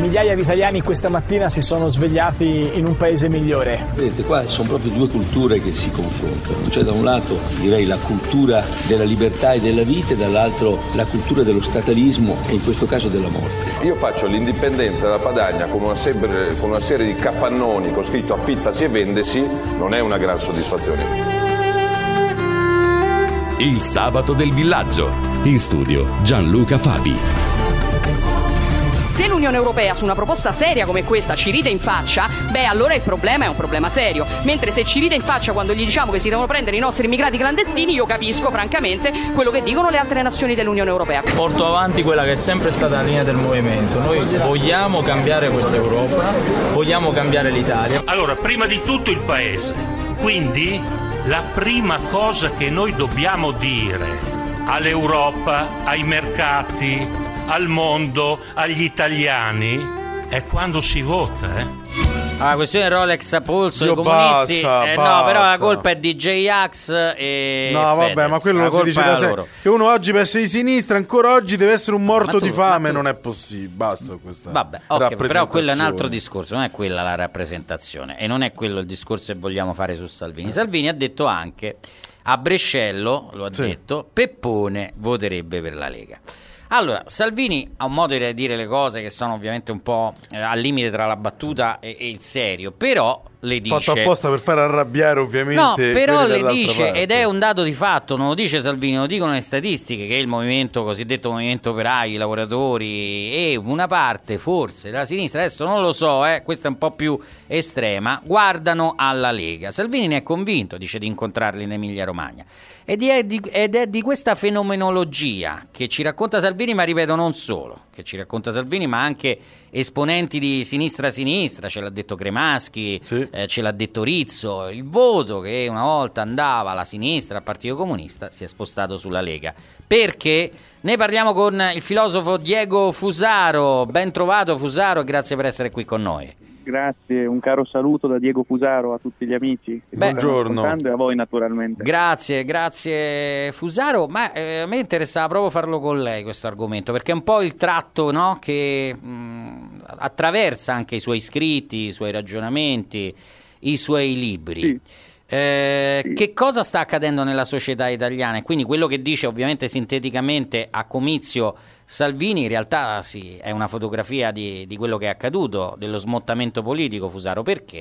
migliaia di italiani questa mattina si sono svegliati in un paese migliore. Vedete, qua sono proprio due culture che si confrontano. C'è da un lato, direi, la cultura della libertà e della vita, e dall'altro la cultura dello statalismo e in questo caso della morte. Io faccio l'indipendenza della Padania con una serie di capannoni con scritto affittasi e vendesi, non è una gran soddisfazione. Il sabato del villaggio. In studio Gianluca Fabi. Se l'Unione Europea su una proposta seria come questa ci ride in faccia, allora il problema è un problema serio. Mentre se ci ride in faccia quando gli diciamo che si devono prendere i nostri immigrati clandestini, io capisco francamente quello che dicono le altre nazioni dell'Unione Europea. Porto avanti quella che è sempre stata la linea del movimento. Noi vogliamo cambiare questa Europa, vogliamo cambiare l'Italia. Allora, prima di tutto il Paese. Quindi la prima cosa che noi dobbiamo dire all'Europa, ai mercati, al mondo, agli italiani, è quando si vota, La questione Rolex a polso dei comunisti, basta. No, però la colpa è di J-Ax e no, Fedez. vabbè, ma quello lo si dice da sempre. Che uno oggi per essere di sinistra, ancora oggi deve essere un morto di fame, non è possibile. Basta questa. Vabbè, ok, però quello è un altro discorso, non è quella la rappresentazione e non è quello il discorso che vogliamo fare su Salvini. Salvini ha detto anche a Brescello, lo ha detto, Peppone voterebbe per la Lega. Allora, Salvini ha un modo di dire le cose che sono ovviamente un po' al limite tra la battuta e il serio, però le dice... Fatto apposta per far arrabbiare ovviamente... No, però le dice, parte. ed è un dato di fatto, non lo dice Salvini, lo dicono le statistiche, che il movimento, cosiddetto movimento operaio, i lavoratori e una parte forse della sinistra, adesso non lo so, questa è un po' più estrema, guardano alla Lega. Salvini ne è convinto, dice, di incontrarli in Emilia Romagna. Ed è di questa fenomenologia che ci racconta Salvini, ma ripeto non solo, che ci racconta Salvini, ma anche esponenti di sinistra-sinistra, ce l'ha detto Cremaschi, ce l'ha detto Rizzo, il voto che una volta andava alla sinistra, al Partito Comunista, si è spostato sulla Lega. Perché? Ne parliamo con il filosofo Diego Fusaro. Ben trovato Fusaro e grazie per essere qui con noi. Grazie, un caro saluto da Diego Fusaro a tutti gli amici. Buongiorno. E a voi naturalmente. Grazie Fusaro, ma a me interessava proprio farlo con lei questo argomento, perché è un po' il tratto, no, che attraversa anche i suoi scritti, i suoi ragionamenti, i suoi libri. Sì. Che cosa sta accadendo nella società italiana? E quindi quello che dice ovviamente sinteticamente a comizio Salvini in realtà è una fotografia di quello che è accaduto, dello smottamento politico. Fusaro, perché?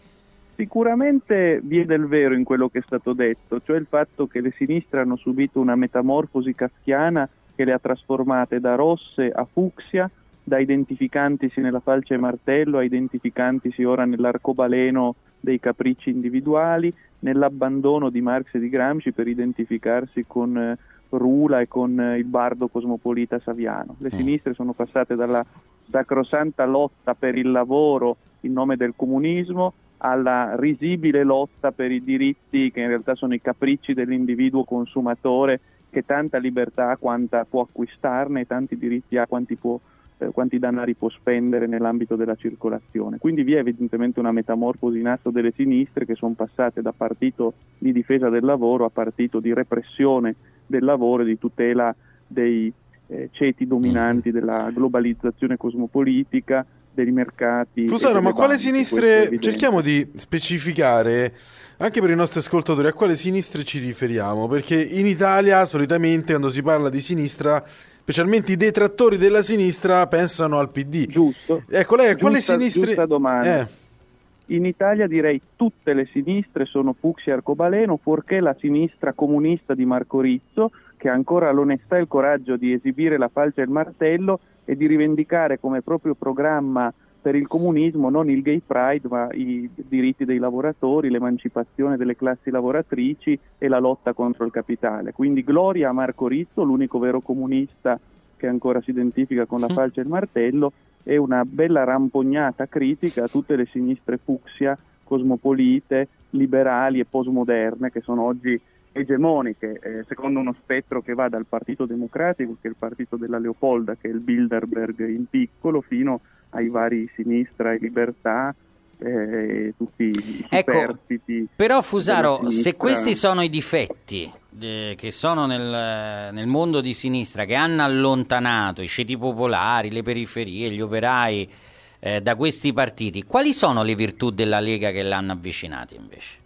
Sicuramente vi è del vero in quello che è stato detto, cioè il fatto che le sinistre hanno subito una metamorfosi kafkiana che le ha trasformate da rosse a fucsia, da identificantisi nella falce e martello a identificantisi ora nell'arcobaleno dei capricci individuali, nell'abbandono di Marx e di Gramsci per identificarsi con Rula e con il bardo cosmopolita Saviano. Le sinistre sono passate dalla sacrosanta lotta per il lavoro in nome del comunismo alla risibile lotta per i diritti che in realtà sono i capricci dell'individuo consumatore, che tanta libertà ha quanta può acquistarne e tanti diritti ha quanti danari può spendere nell'ambito della circolazione. Quindi vi è evidentemente una metamorfosi in atto delle sinistre che sono passate da partito di difesa del lavoro a partito di repressione del lavoro e di tutela dei ceti dominanti della globalizzazione cosmopolitica, dei mercati. Fusaro, ma quale sinistre, cerchiamo di specificare anche per i nostri ascoltatori a quale sinistre ci riferiamo, perché in Italia solitamente quando si parla di sinistra, specialmente i detrattori della sinistra, pensano al PD. Giusto. Ecco, lei a quale sinistre... Giusta domanda. In Italia direi tutte le sinistre sono fucsia e arcobaleno, fuorché la sinistra comunista di Marco Rizzo, che ha ancora l'onestà e il coraggio di esibire la falce e il martello e di rivendicare come proprio programma per il comunismo non il gay pride, ma i diritti dei lavoratori, l'emancipazione delle classi lavoratrici e la lotta contro il capitale. Quindi gloria a Marco Rizzo, l'unico vero comunista che ancora si identifica con la falce e il martello, e una bella rampognata critica a tutte le sinistre fucsia, cosmopolite, liberali e postmoderne che sono oggi egemoniche, secondo uno spettro che va dal Partito Democratico, che è il partito della Leopolda, che è il Bilderberg in piccolo, fino ai vari Sinistra e Libertà, tutti i superstiti. Però Fusaro, se questi sono i difetti che sono nel mondo di sinistra, che hanno allontanato i ceti popolari, le periferie, gli operai da questi partiti. Quali sono le virtù della Lega che l'hanno avvicinati invece?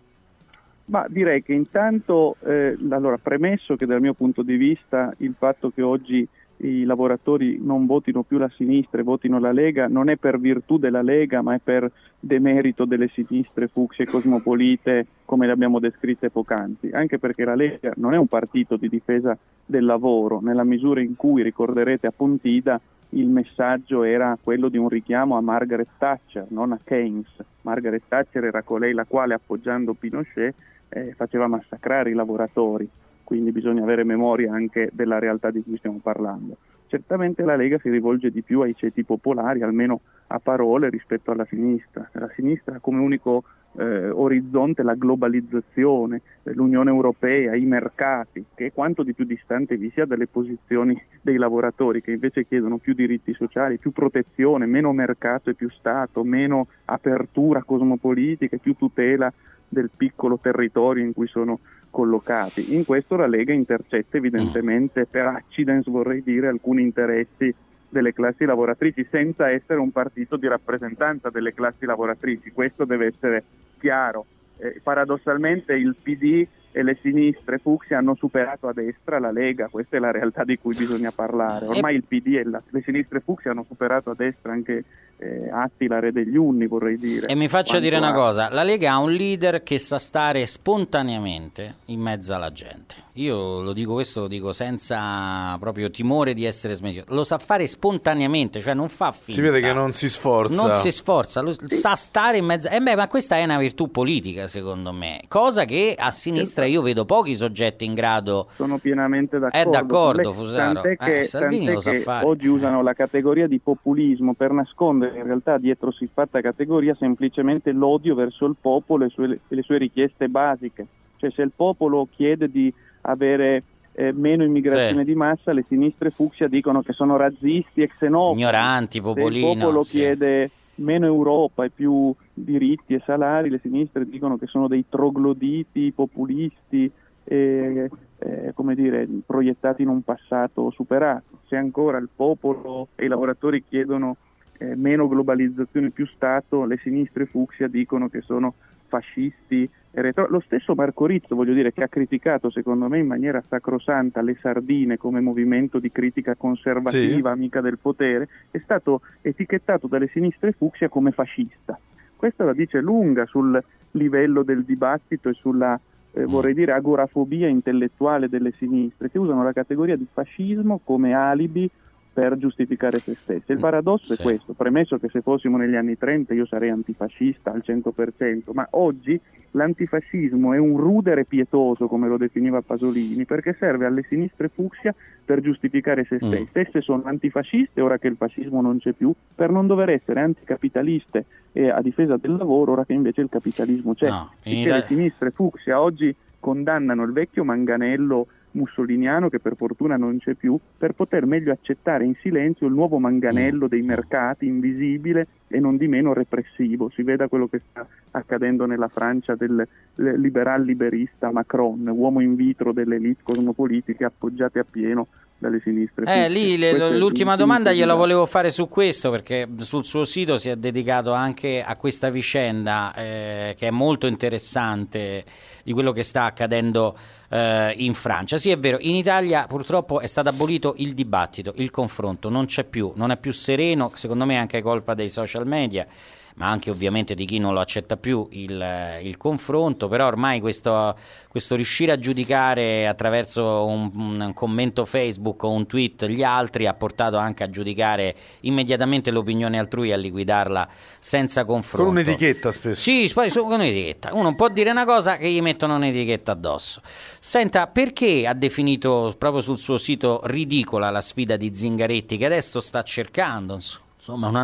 Ma direi che intanto, allora, premesso che dal mio punto di vista il fatto che oggi i lavoratori non votino più la sinistra e votino la Lega non è per virtù della Lega, ma è per demerito delle sinistre fucsie e cosmopolite come le abbiamo descritte poc'anzi, anche perché la Lega non è un partito di difesa del lavoro, nella misura in cui, ricorderete a Pontida, il messaggio era quello di un richiamo a Margaret Thatcher, non a Keynes. Margaret Thatcher era colei la quale, appoggiando Pinochet, faceva massacrare i lavoratori. Quindi bisogna avere memoria anche della realtà di cui stiamo parlando. Certamente la Lega si rivolge di più ai ceti popolari, almeno a parole, rispetto alla sinistra. La sinistra ha come unico orizzonte la globalizzazione, l'Unione Europea, i mercati, che quanto di più distante vi sia dalle posizioni dei lavoratori, che invece chiedono più diritti sociali, più protezione, meno mercato e più Stato, meno apertura cosmopolitica e più tutela del piccolo territorio in cui sono collocati. In questo la Lega intercetta evidentemente, per accidens vorrei dire, alcuni interessi delle classi lavoratrici, senza essere un partito di rappresentanza delle classi lavoratrici. Questo deve essere chiaro. Paradossalmente il PD e le sinistre fucsie hanno superato a destra la Lega, questa è la realtà di cui bisogna parlare. Ormai il PD e le sinistre fucsie hanno superato a destra anche Attila, re degli Unni, vorrei dire. E mi faccia dire una cosa, la Lega ha un leader che sa stare spontaneamente in mezzo alla gente. Io lo dico, questo lo dico senza proprio timore di essere smentito. Lo sa fare spontaneamente, cioè non fa finta. Si vede che non si sforza. Non si sforza, sa stare in mezzo. Ma questa è una virtù politica, secondo me. Cosa che a sinistra io vedo pochi soggetti in grado. Sono pienamente d'accordo. È d'accordo, Fusaro. Tant'è che, Salvini lo sa fare. Oggi usano la categoria di populismo per nascondere in realtà dietro siffatta categoria semplicemente l'odio verso il popolo e le sue richieste basiche. Cioè, se il popolo chiede di avere meno immigrazione di massa, le sinistre fucsia dicono che sono razzisti e xenofobi. Ignoranti, popolino. Se il popolo chiede meno Europa e più diritti e salari, le sinistre dicono che sono dei trogloditi populisti come dire, proiettati in un passato superato. Se ancora il popolo e i lavoratori chiedono meno globalizzazione, più Stato, le sinistre fucsia dicono che sono fascisti. Lo stesso Marco Rizzo, voglio dire, che ha criticato secondo me in maniera sacrosanta le sardine come movimento di critica conservativa, amica del potere, è stato etichettato dalle sinistre fucsia come fascista. Questo la dice lunga sul livello del dibattito e sulla vorrei dire agorafobia intellettuale delle sinistre, che usano la categoria di fascismo come alibi per giustificare se stesse. Il paradosso è questo, premesso che se fossimo negli anni 30 io sarei antifascista al 100%, ma oggi l'antifascismo è un rudere pietoso, come lo definiva Pasolini, perché serve alle sinistre fucsia per giustificare se stesse. Esse sono antifasciste ora che il fascismo non c'è più, per non dover essere anticapitaliste e a difesa del lavoro ora che invece il capitalismo c'è. Le sinistre fucsia oggi condannano il vecchio manganello mussoliniano, che per fortuna non c'è più, per poter meglio accettare in silenzio il nuovo manganello dei mercati, invisibile e non di meno repressivo. Si veda quello che sta accadendo nella Francia del liberal liberista Macron, uomo in vitro delle elite cosmopolitiche appoggiate appieno dalle sinistre. L'ultima domanda gliela volevo fare su questo, perché sul suo sito si è dedicato anche a questa vicenda che è molto interessante, di quello che sta accadendo in Francia. Sì, è vero, in Italia purtroppo è stato abolito il dibattito, il confronto, non c'è più, non è più sereno, secondo me anche colpa dei social media, ma anche ovviamente di chi non lo accetta più il confronto. Però ormai questo riuscire a giudicare attraverso un commento Facebook o un tweet gli altri ha portato anche a giudicare immediatamente l'opinione altrui e a liquidarla senza confronto. Con un'etichetta spesso. Sì, poi con un'etichetta. Uno può dire una cosa che gli mettono un'etichetta addosso. Senta, perché ha definito proprio sul suo sito ridicola la sfida di Zingaretti, che adesso sta cercando insomma una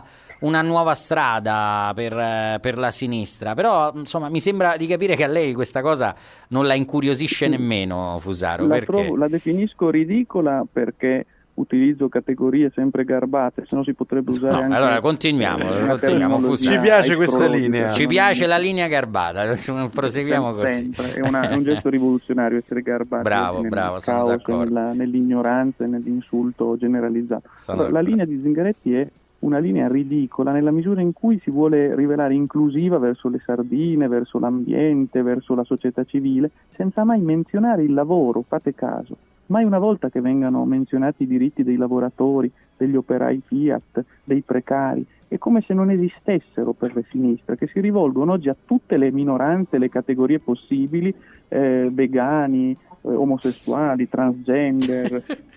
nuova strada per la sinistra? Però insomma mi sembra di capire che a lei questa cosa non la incuriosisce nemmeno, Fusaro. La definisco ridicola perché utilizzo categorie sempre garbate, se no si potrebbe usare anche. Allora continuiamo Fusaro. Ci piace questa linea. Ci piace la linea garbata. Proseguiamo così. Sempre. È un gesto rivoluzionario essere garbati. Bravo, sono d'accordo. Nell'ignoranza e nell'insulto generalizzato. La linea di Zingaretti è una linea ridicola nella misura in cui si vuole rivelare inclusiva verso le sardine, verso l'ambiente, verso la società civile, senza mai menzionare il lavoro, fate caso. Mai una volta che vengano menzionati i diritti dei lavoratori, degli operai Fiat, dei precari. È come se non esistessero per le sinistre, che si rivolgono oggi a tutte le minoranze, le categorie possibili, vegani, omosessuali, transgender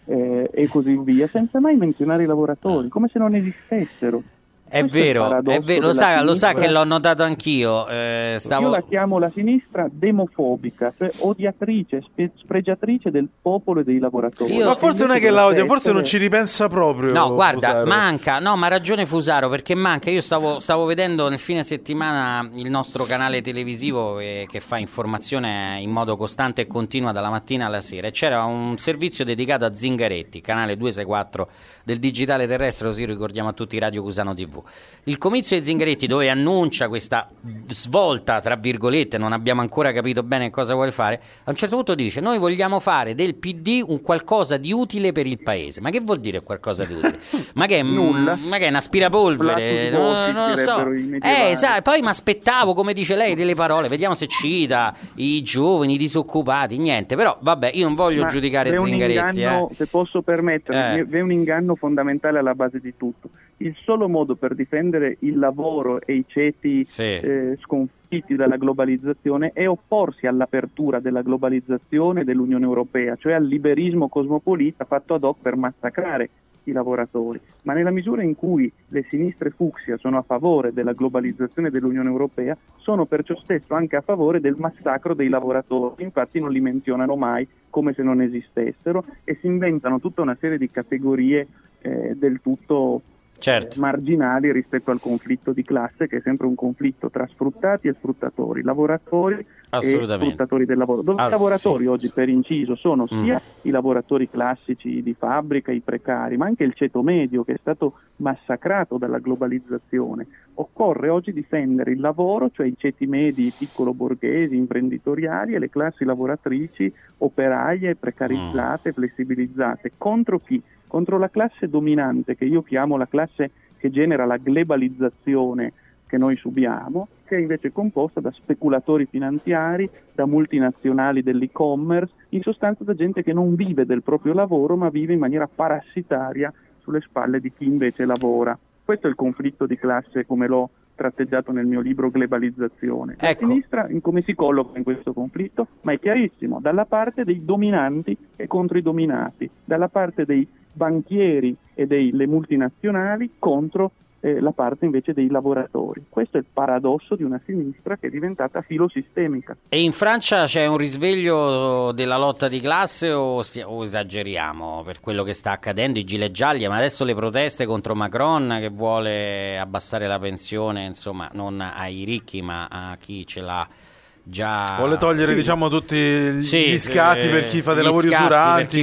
e così via, senza mai menzionare i lavoratori, come se non esistessero. È vero, lo sa che l'ho notato anch'io. Io la chiamo la sinistra demofobica, cioè odiatrice, spregiatrice del popolo e dei lavoratori. Ma forse non è che la odia, forse non ci ripensa proprio. No, guarda, Fusaro. manca, no, ma ha ragione Fusaro, perché manca. Io stavo vedendo nel fine settimana il nostro canale televisivo che fa informazione in modo costante e continua dalla mattina alla sera, e c'era un servizio dedicato a Zingaretti, canale 264 del digitale terrestre, così ricordiamo a tutti Radio Cusano TV. Il comizio di Zingaretti, dove annuncia questa svolta, tra virgolette, non abbiamo ancora capito bene cosa vuole fare, a un certo punto dice: noi vogliamo fare del PD un qualcosa di utile per il paese. Ma che vuol dire qualcosa di utile? Ma che è un aspirapolvere? Non lo so. Sai, poi mi aspettavo, come dice lei, delle parole, vediamo se cita i giovani, i disoccupati, niente. Però vabbè, io non voglio giudicare Zingaretti. Se posso permettermi, è un inganno fondamentale alla base di tutto. Il solo modo per difendere il lavoro e i ceti sconfitti dalla globalizzazione è opporsi all'apertura della globalizzazione dell'Unione Europea, cioè al liberismo cosmopolita fatto ad hoc per massacrare i lavoratori. Ma nella misura in cui le sinistre fucsia sono a favore della globalizzazione dell'Unione Europea, sono perciò stesso anche a favore del massacro dei lavoratori. Infatti non li menzionano mai, come se non esistessero, e si inventano tutta una serie di categorie del tutto marginali rispetto al conflitto di classe, che è sempre un conflitto tra sfruttati e sfruttatori, lavoratori e sfruttatori del lavoro, dove i lavoratori oggi, per inciso, sono sia i lavoratori classici di fabbrica, i precari, ma anche il ceto medio, che è stato massacrato dalla globalizzazione. Occorre oggi difendere il lavoro, cioè i ceti medi, piccolo borghesi, imprenditoriali, e le classi lavoratrici, operaie, precarizzate, flessibilizzate. Contro chi? Contro la classe dominante, che io chiamo la classe che genera la globalizzazione che noi subiamo, che è invece composta da speculatori finanziari, da multinazionali dell'e-commerce, in sostanza da gente che non vive del proprio lavoro, ma vive in maniera parassitaria sulle spalle di chi invece lavora. Questo è il conflitto di classe, come l'ho tratteggiato nel mio libro Globalizzazione. La sinistra come si colloca in questo conflitto? Ma è chiarissimo, dalla parte dei dominanti e contro i dominati, dalla parte dei banchieri e delle multinazionali contro la parte invece dei lavoratori. Questo è il paradosso di una sinistra che è diventata filosistemica. E in Francia c'è un risveglio della lotta di classe o esageriamo per quello che sta accadendo? I gilet gialli, ma adesso le proteste contro Macron che vuole abbassare la pensione, insomma, non ai ricchi ma a chi ce l'ha già. Vuole togliere tutti gli scatti per chi fa dei lavori usuranti,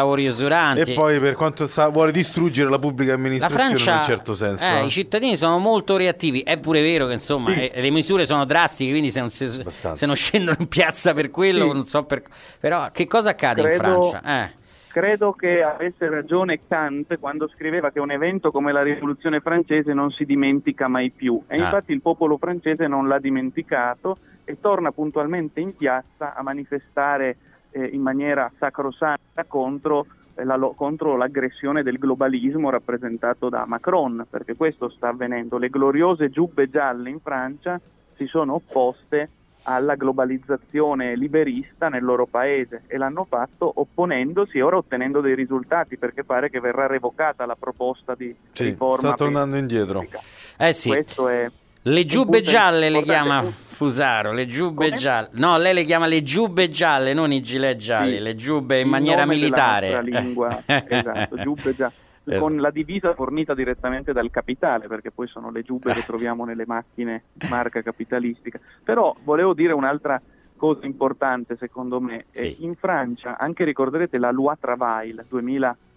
e poi per quanto vuole distruggere la pubblica amministrazione, in un certo senso. I cittadini sono molto reattivi. È pure vero che insomma le misure sono drastiche, quindi se non scendono in piazza per quello, non so però che cosa accade in Francia? Credo che avesse ragione Kant quando scriveva che un evento come la rivoluzione francese non si dimentica mai più, e infatti il popolo francese non l'ha dimenticato e torna puntualmente in piazza a manifestare in maniera sacrosanta contro l'aggressione del globalismo rappresentato da Macron, perché questo sta avvenendo. Le gloriose giubbe gialle in Francia si sono opposte alla globalizzazione liberista nel loro paese, e l'hanno fatto opponendosi e ora ottenendo dei risultati, perché pare che verrà revocata la proposta di riforma. Sta tornando indietro. Questo è le giubbe gialle le chiama Fusaro, le giubbe gialle. No, lei le chiama le giubbe gialle, non i gilet gialli, le giubbe in maniera militare. La lingua, esatto, giubbe gialle. Con la divisa fornita direttamente dal capitale, perché poi sono le giubbe che troviamo nelle macchine di marca capitalistica. Però volevo dire un'altra cosa importante, secondo me. In Francia, anche ricorderete la Loi Travail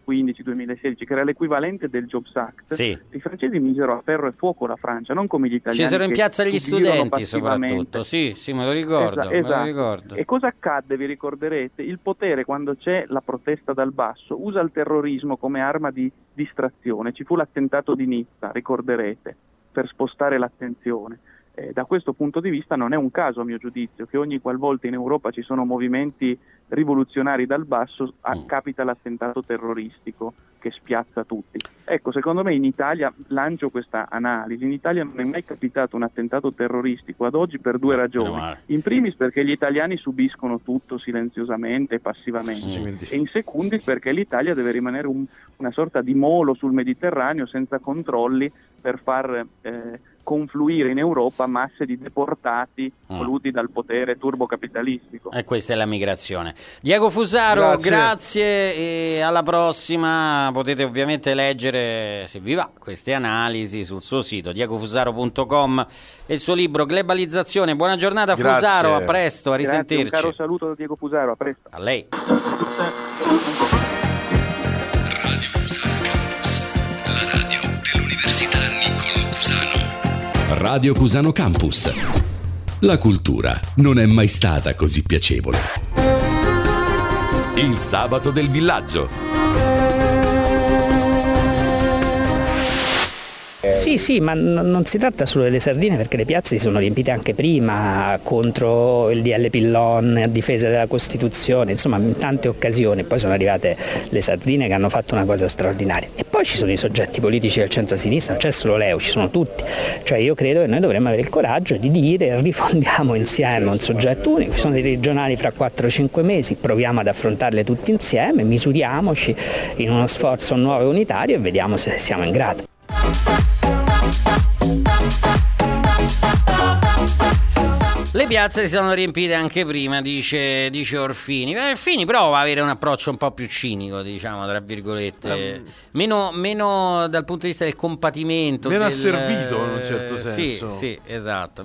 2015-2016, che era l'equivalente del Jobs Act, sì. I francesi misero a ferro e fuoco la Francia, non come gli italiani. Scesero in piazza gli studenti passivamente. soprattutto, sì, me lo ricordo. Esatto. Me lo ricordo. E cosa accadde, vi ricorderete? Il potere, quando c'è la protesta dal basso, usa il terrorismo come arma di distrazione. Ci fu l'attentato di Nizza, ricorderete, per spostare l'attenzione. Da questo punto di vista non è un caso, a mio giudizio, che ogni qualvolta in Europa ci sono movimenti rivoluzionari dal basso capita l'attentato terroristico che spiazza tutti. Ecco, secondo me in Italia, lancio questa analisi, in Italia non è mai capitato un attentato terroristico ad oggi per due ragioni. In primis perché gli italiani subiscono tutto silenziosamente e passivamente, e in secundis perché l'Italia deve rimanere una sorta di molo sul Mediterraneo senza controlli per far confluire in Europa masse di deportati voluti dal potere turbocapitalistico. E questa è la migrazione. Diego Fusaro, grazie e alla prossima. Potete ovviamente leggere, se vi va, queste analisi sul suo sito diegofusaro.com e il suo libro Globalizzazione. Buona giornata Fusaro, a presto, a risentirci. Un caro saluto da Diego Fusaro, a presto. A lei. Radio Cusano Campus, la radio dell'Università Niccolò Cusano. Radio Cusano Campus. La cultura non è mai stata così piacevole. Il sabato del villaggio. Sì, ma non si tratta solo delle sardine, perché le piazze si sono riempite anche prima contro il DL Pillon, a difesa della Costituzione, insomma in tante occasioni. Poi sono arrivate le sardine che hanno fatto una cosa straordinaria. E poi ci sono i soggetti politici del centro-sinistra, non c'è solo Leo, ci sono tutti. Cioè io credo che noi dovremmo avere il coraggio di dire rifondiamo insieme un soggetto unico, ci sono dei regionali fra 4-5 mesi, proviamo ad affrontarle tutti insieme, misuriamoci in uno sforzo nuovo e unitario e vediamo se siamo in grado. Le piazze si sono riempite anche prima, dice Orfini. Orfini prova a avere un approccio un po' più cinico, diciamo, tra virgolette, meno dal punto di vista del compatimento, meno asservito in un certo senso. Sì, esatto,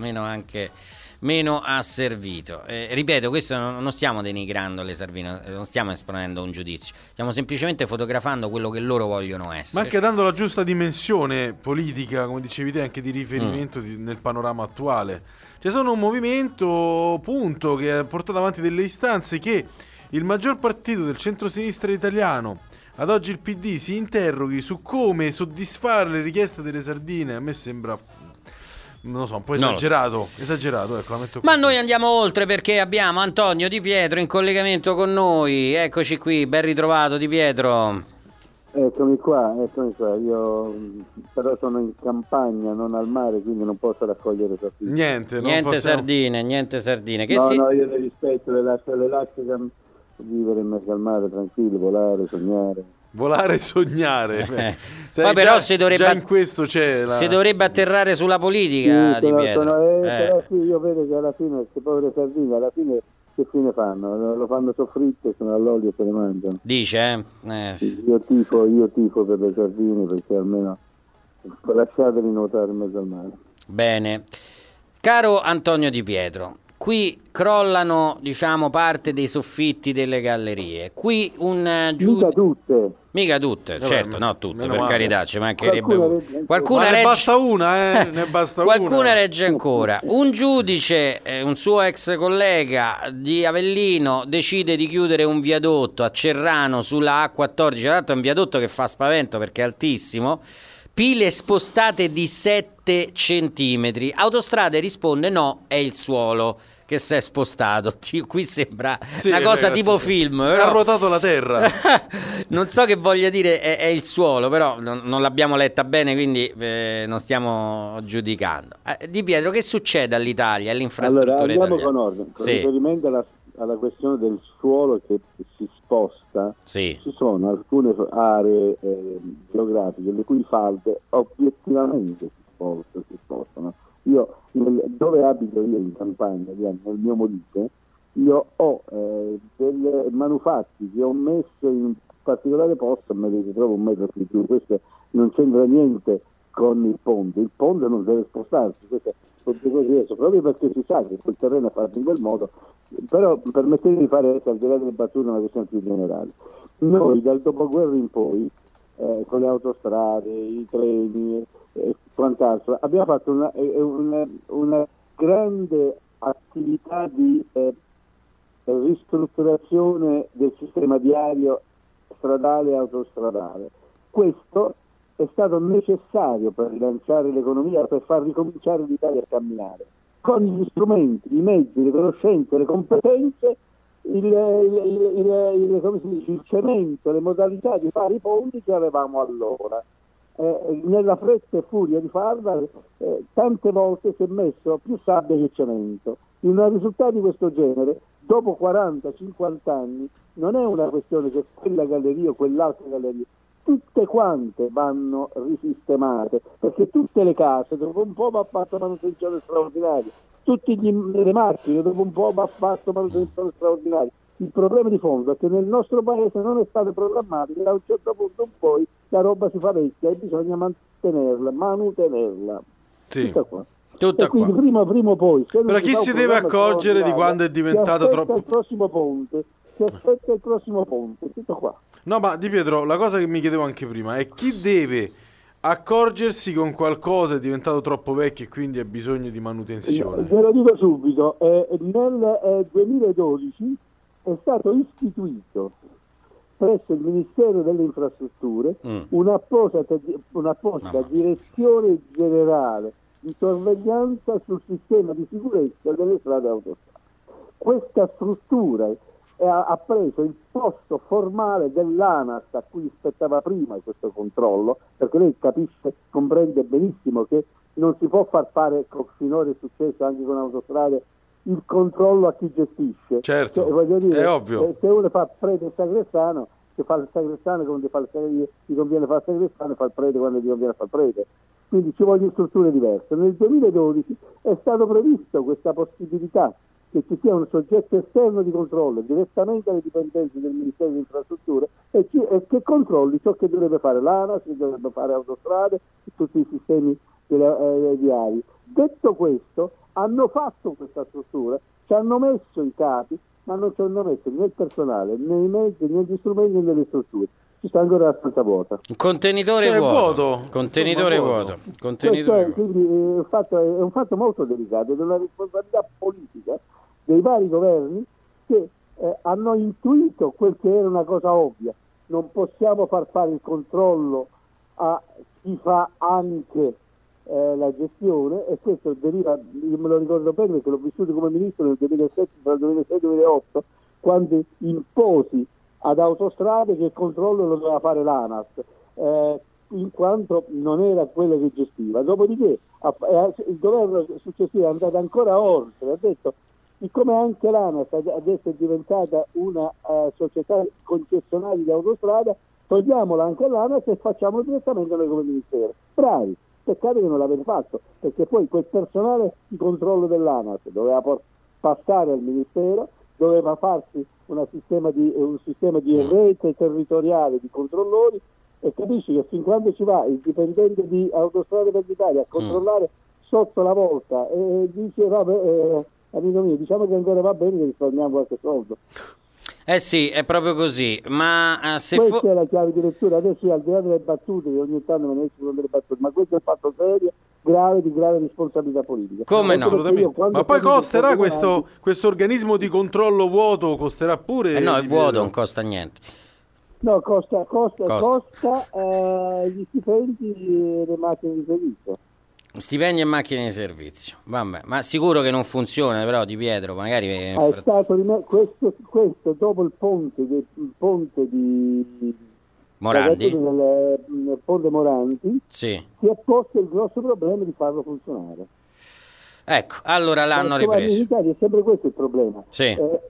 meno asservito. Ripeto, questo non stiamo denigrando le sardine, non stiamo esponendo un giudizio, stiamo semplicemente fotografando quello che loro vogliono essere. Ma anche dando la giusta dimensione politica, come dicevi te, anche di riferimento nel panorama attuale. C'è solo un movimento, punto, che ha portato avanti delle istanze che il maggior partito del centro-sinistra italiano, ad oggi il PD, si interroghi su come soddisfare le richieste delle sardine. A me sembra, non lo so, un po' esagerato, ecco, la metto così. Ma noi andiamo oltre, perché abbiamo Antonio Di Pietro in collegamento con noi. Eccoci qui, ben ritrovato Di Pietro. Eccomi qua, io però sono in campagna, non al mare, quindi non posso raccogliere sardine. Niente sardine. No, io le rispetto, le lascio vivere in mezzo al mare, tranquillo, volare, sognare. Poi però si dovrebbe, in questo c'è si dovrebbe atterrare sulla politica, Di Pietro. Però sì, io vedo che alla fine queste povere sardine, alla fine che fine fanno? Lo fanno soffritte, sono all'olio e se le mangiano. Dice? Sì, io tifo per le sardine, perché almeno lasciateli nuotare in mezzo al mare. Bene. Caro Antonio Di Pietro, qui crollano, diciamo, parte dei soffitti delle gallerie. Qui un Mica tutte, certo, no tutte, per carità, ci mancherebbe qualcuna ne basta una, ne basta qualcuna regge ancora. Un giudice, un suo ex collega di Avellino, decide di chiudere un viadotto a Cerrano sulla A14, tra l'altro è un viadotto che fa spavento perché è altissimo, pile spostate di 7 centimetri. Autostrade risponde no, è il suolo che si è spostato. Qui sembra una cosa tipo film, però ha ruotato la terra. Non so che voglia dire è il suolo, però non l'abbiamo letta bene, quindi non stiamo giudicando. Di Pietro, che succede all'Italia, alle infrastrutture italiane? Andiamo con ordine. Con riferimento alla questione del suolo che si sposta, ci sono alcune aree geografiche le cui falde obiettivamente si spostano. Io, dove abito io in campagna, nel mio Molise, io ho dei manufatti che ho messo in particolare posto, me li ritrovo un metro più giù. Questo non c'entra niente con il ponte non deve spostarsi, questo è proprio perché si sa che quel terreno è fatto in quel modo. Però permettetemi di fare, al di là delle battute, una questione più generale. Noi dal dopoguerra in poi, con le autostrade, i treni e quant'altro, abbiamo fatto una grande attività di ristrutturazione del sistema viario stradale e autostradale. Questo è stato necessario per rilanciare l'economia, per far ricominciare l'Italia a camminare, con gli strumenti, i mezzi, le conoscenze, le competenze, come si dice, il cemento, le modalità di fare i ponti che avevamo allora. Nella fretta e furia di farla, tante volte si è messo più sabbia che cemento. In un risultato di questo genere, dopo 40-50 anni, non è una questione che quella galleria o quell'altra galleria, tutte quante vanno risistemate, perché tutte le case dopo un po' va fatta manutenzione straordinaria, tutte le macchine dopo un po' va fatta manutenzione straordinaria. Il problema di fondo è che nel nostro paese non è stato programmato che da un certo punto in poi la roba si fa vecchia e bisogna manutenerla. Sì. Tutta quindi prima o poi. Però chi si deve accorgere di quando è diventato troppo... il prossimo ponte, si aspetta il prossimo ponte, tutto qua. No, ma Di Pietro, la cosa che mi chiedevo anche prima è chi deve accorgersi che un qualcosa è diventato troppo vecchio e quindi ha bisogno di manutenzione. Ve lo dico subito, nel 2012 è stato istituito presso il Ministero delle Infrastrutture un'apposita direzione generale di sorveglianza sul sistema di sicurezza delle strade autostrade. Questa struttura ha preso il posto formale dell'ANAS a cui spettava prima questo controllo, perché lei comprende benissimo che non si può far fare, come finora è successo anche con autostrade, il controllo a chi gestisce. Certo, cioè, voglio dire, è ovvio. Se uno fa prete e sacrestano, se fa il sacrestano quando gli conviene fare il sacrestano, fa il prete quando gli conviene fare il prete. Quindi ci vogliono strutture diverse. Nel 2012 è stato previsto questa possibilità che ci sia un soggetto esterno di controllo direttamente alle dipendenze del Ministero delle Infrastrutture e che controlli ciò che dovrebbe fare l'ANAS, che dovrebbe fare autostrade e tutti i sistemi viari. Detto questo, hanno fatto questa struttura, ci hanno messo i capi, ma non ci hanno messo né il personale, né i mezzi, né gli strumenti, né le strutture. Ci sta ancora la stanza vuota. Un contenitore vuoto. Contenitore vuoto. Contenitore vuoto. Quindi è un fatto molto delicato ed è una responsabilità politica dei vari governi che hanno intuito quel che era una cosa ovvia. Non possiamo far fare il controllo a chi fa anche la gestione, e questo deriva, io me lo ricordo bene perché l'ho vissuto come ministro nel 2007, tra il 2006 e il 2008, quando imposi ad Autostrade che il controllo lo doveva fare l'ANAS, in quanto non era quello che gestiva. Dopodiché il governo successivo è andato ancora oltre, ha detto: siccome anche l'ANAS adesso è diventata una società concessionaria di autostrada, togliamola anche l'ANAS e facciamo direttamente noi come ministero. Bravi, peccato che non l'avete fatto, perché poi quel personale di controllo dell'ANAS doveva passare al ministero, doveva farsi un sistema di rete territoriale di controllori, e capisci che fin quando ci va il dipendente di Autostrade per l'Italia a controllare sotto la volta e dice vabbè, amico mio, diciamo che ancora va bene che risparmiamo qualche soldo. Sì, è proprio così, ma se questa è la chiave di lettura. Adesso, al di là delle battute, che ogni tanto me ne escono delle battute, ma questo è un fatto serio, grave, di grave responsabilità politica. Come no? Ma poi costerà questo organismo di controllo vuoto, costerà pure? No, il vuoto non costa niente. No, costa gli stipendi e le macchine di servizio. Stipendi e macchine di servizio, vabbè, ma sicuro che non funziona, però Di Pietro magari è stato questo dopo il ponte di Morandi, nel ponte Moranti, sì, si è posto il grosso problema di farlo funzionare. Ecco, allora l'hanno ripreso. In Italia è sempre questo il problema. Sì.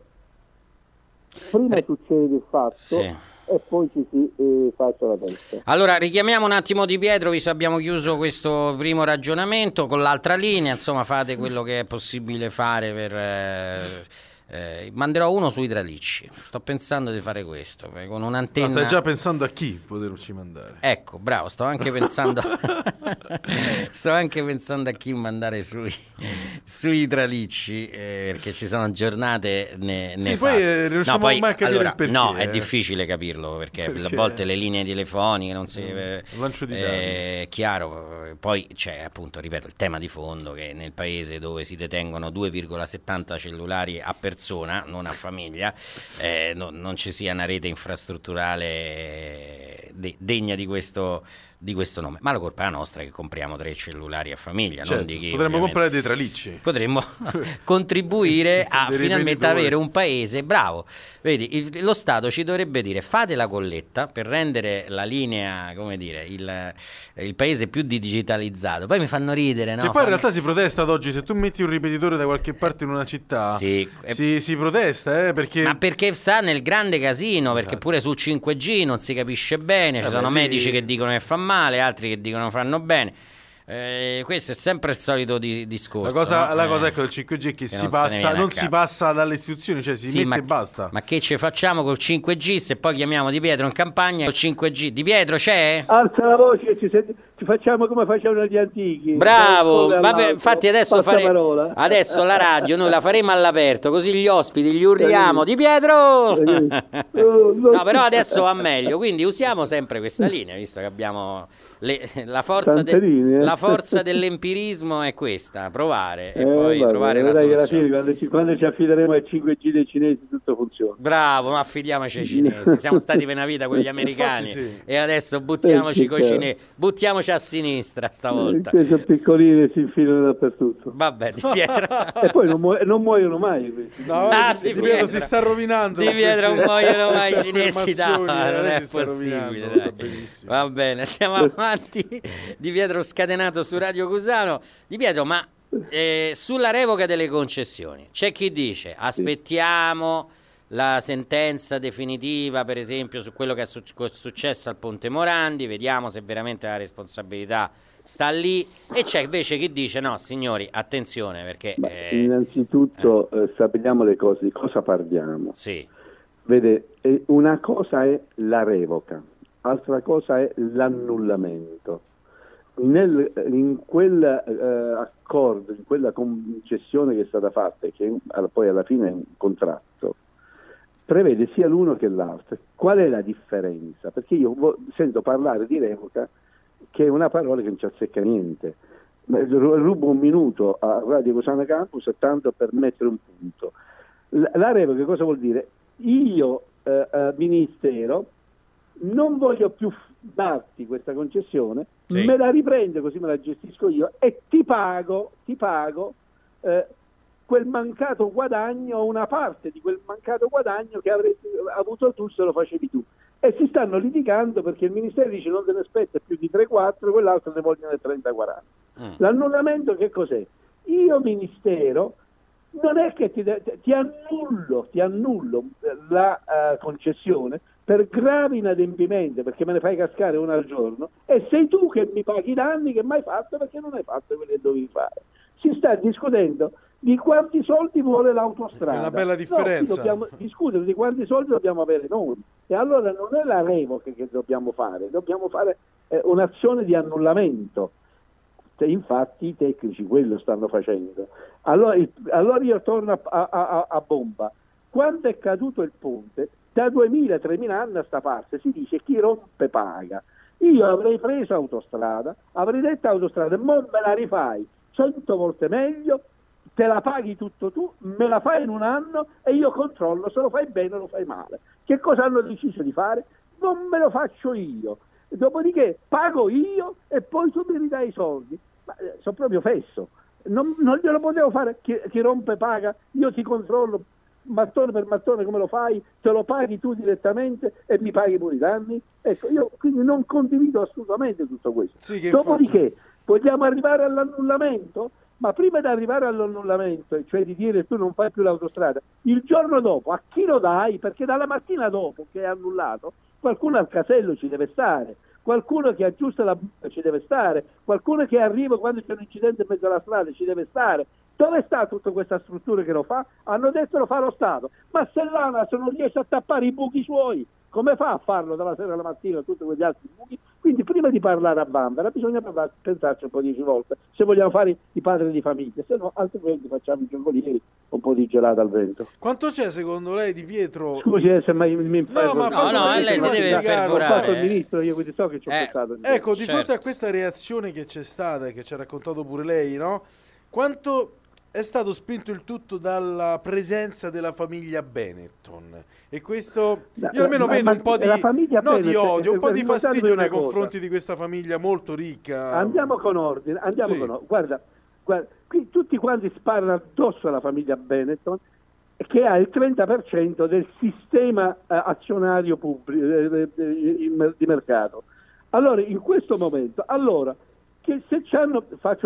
Prima succede il fatto, sì, e poi ci si faccia la testa. Allora richiamiamo un attimo Di Pietro, visto abbiamo chiuso questo primo ragionamento con l'altra linea, insomma fate quello che è possibile fare per manderò uno sui tralicci. Sto pensando di fare questo con un'antenna. Stai già pensando a chi poterci mandare? Ecco, bravo, sto anche pensando a chi mandare sui tralicci, perché ci sono giornate nefaste. Poi riusciamo mai a capire il perché. No, è difficile capirlo perché a volte le linee telefoniche non si lancio di dati. Chiaro. Poi c'è, appunto, ripeto, il tema di fondo che nel paese dove si detengono 2,70 cellulari a persona, non a famiglia, non ci sia una rete infrastrutturale degna di questo nome. Ma la colpa è nostra che compriamo 3 cellulari a famiglia, certo, non di chi. Potremmo comprare dei tralicci. Potremmo contribuire a finalmente avere un paese bravo. Vedi, lo Stato ci dovrebbe dire: fate la colletta per rendere la linea, come dire, il paese più digitalizzato. Poi mi fanno ridere, no? Che poi in realtà si protesta ad oggi. Se tu metti un ripetitore da qualche parte in una città, si protesta, perché... Ma perché sta nel grande casino, perché esatto. Pure su 5G non si capisce bene, ci sono medici che dicono che fa male, altri che dicono fanno bene. Questo è sempre il solito discorso. La cosa ecco del 5G è che non si passa dalle istituzioni, cioè si mette e basta. Ma che ci facciamo col 5G se poi chiamiamo Di Pietro in campagna col 5G? Di Pietro c'è? Alza la voce, ci facciamo come facevano gli antichi. Bravo, infatti adesso la radio noi la faremo all'aperto, così gli ospiti gli urliamo: Di Pietro! No, però adesso va meglio, quindi usiamo sempre questa linea, visto che abbiamo la forza dell'empirismo è questa, provare e poi trovare la soluzione. Quando ci affideremo ai 5G dei cinesi tutto funziona. Bravo, ma affidiamoci ai cinesi. Siamo stati per una vita con gli americani e adesso buttiamoci coi cinesi, buttiamoci a sinistra stavolta. Questi piccolini si infilano dappertutto. Vabbè, Di Pietro. E poi non muoiono mai questi. No, Di Pietro si sta rovinando. Di Pietro non muoiono mai i cinesi, non è possibile. Va bene, andiamo avanti. Di Pietro scatenato su Radio Cusano. Di Pietro, ma sulla revoca delle concessioni c'è chi dice aspettiamo la sentenza definitiva, per esempio su quello che è successo al Ponte Morandi, vediamo se veramente la responsabilità sta lì, e c'è invece chi dice no signori, attenzione, perché innanzitutto sappiamo le cose, di cosa parliamo. Sì. Vede, una cosa è la revoca, altra cosa è l'annullamento. In quel accordo, in quella concessione che è stata fatta, e che poi alla fine è un contratto, prevede sia l'uno che l'altro. Qual è la differenza? Perché io sento parlare di revoca, che è una parola che non ci azzecca niente. Rubo un minuto a Radio Cusano Campus tanto per mettere un punto. La revoca cosa vuol dire? Io, Ministero, non voglio più darti questa concessione, me la riprendo così me la gestisco io e ti pago quel mancato guadagno, una parte di quel mancato guadagno che avresti avuto tu se lo facevi tu. E si stanno litigando perché il Ministero dice non te ne aspetta più di 3-4, quell'altro ne vogliono 30-40. L'annullamento che cos'è? Io, Ministero, non è che ti annullo la concessione per gravi inadempimenti, perché me ne fai cascare una al giorno, e sei tu che mi paghi i danni che mi hai fatto perché non hai fatto quelli che dovevi fare. Si sta discutendo di quanti soldi vuole l'autostrada. È una bella differenza. No, dobbiamo discutere di quanti soldi dobbiamo avere noi. E allora non è la revoca che dobbiamo fare un'azione di annullamento. Infatti i tecnici quello stanno facendo. Allora io torno a bomba. Quando è caduto il ponte, da 2000-3000 anni a sta parte si dice chi rompe paga. Io avrei preso autostrada, avrei detto autostrada, mo me la rifai 100 volte meglio, te la paghi tutto tu, me la fai in un anno e io controllo se lo fai bene o lo fai male. Che cosa hanno deciso di fare? Non me lo faccio io. Dopodiché pago io e poi tu mi ridai i soldi. Ma sono proprio fesso. Non glielo potevo fare, chi rompe paga, io ti controllo mattone per mattone come lo fai, te lo paghi tu direttamente e mi paghi pure i danni. Ecco, io quindi non condivido assolutamente tutto questo. Dopodiché vogliamo arrivare all'annullamento, ma prima di arrivare all'annullamento, cioè di dire tu non fai più l'autostrada, il giorno dopo a chi lo dai? Perché dalla mattina dopo che è annullato qualcuno al casello ci deve stare, qualcuno che aggiusta la buca ci deve stare, qualcuno che arriva quando c'è un incidente in mezzo alla strada ci deve stare. Dove sta tutta questa struttura che lo fa? Hanno detto lo fa lo Stato, ma se l'ANAS non riesce a tappare i buchi suoi, come fa a farlo dalla sera alla mattina tutti quegli altri buchi? Quindi prima di parlare a bambera bisogna pensarci un po' 10 volte se vogliamo fare i padri di famiglia, se no altrimenti facciamo i giocolieri un po' di gelato al vento. Quanto c'è secondo lei Di Pietro? Scusi se mi lei si deve fermare. Ho fatto il ministro, io quindi so che ci ho pensato. Ecco, di fronte a questa reazione che c'è stata e che ci ha raccontato pure lei, no? Quanto è stato spinto il tutto dalla presenza della famiglia Benetton, e questo io almeno vedo un po' di odio, un po' di fastidio nei confronti di questa famiglia molto ricca. Andiamo con ordine, Guarda, qui tutti quanti sparano addosso alla famiglia Benetton, che ha il 30% del sistema azionario pubblico di mercato. Allora, in questo momento, che se c'hanno,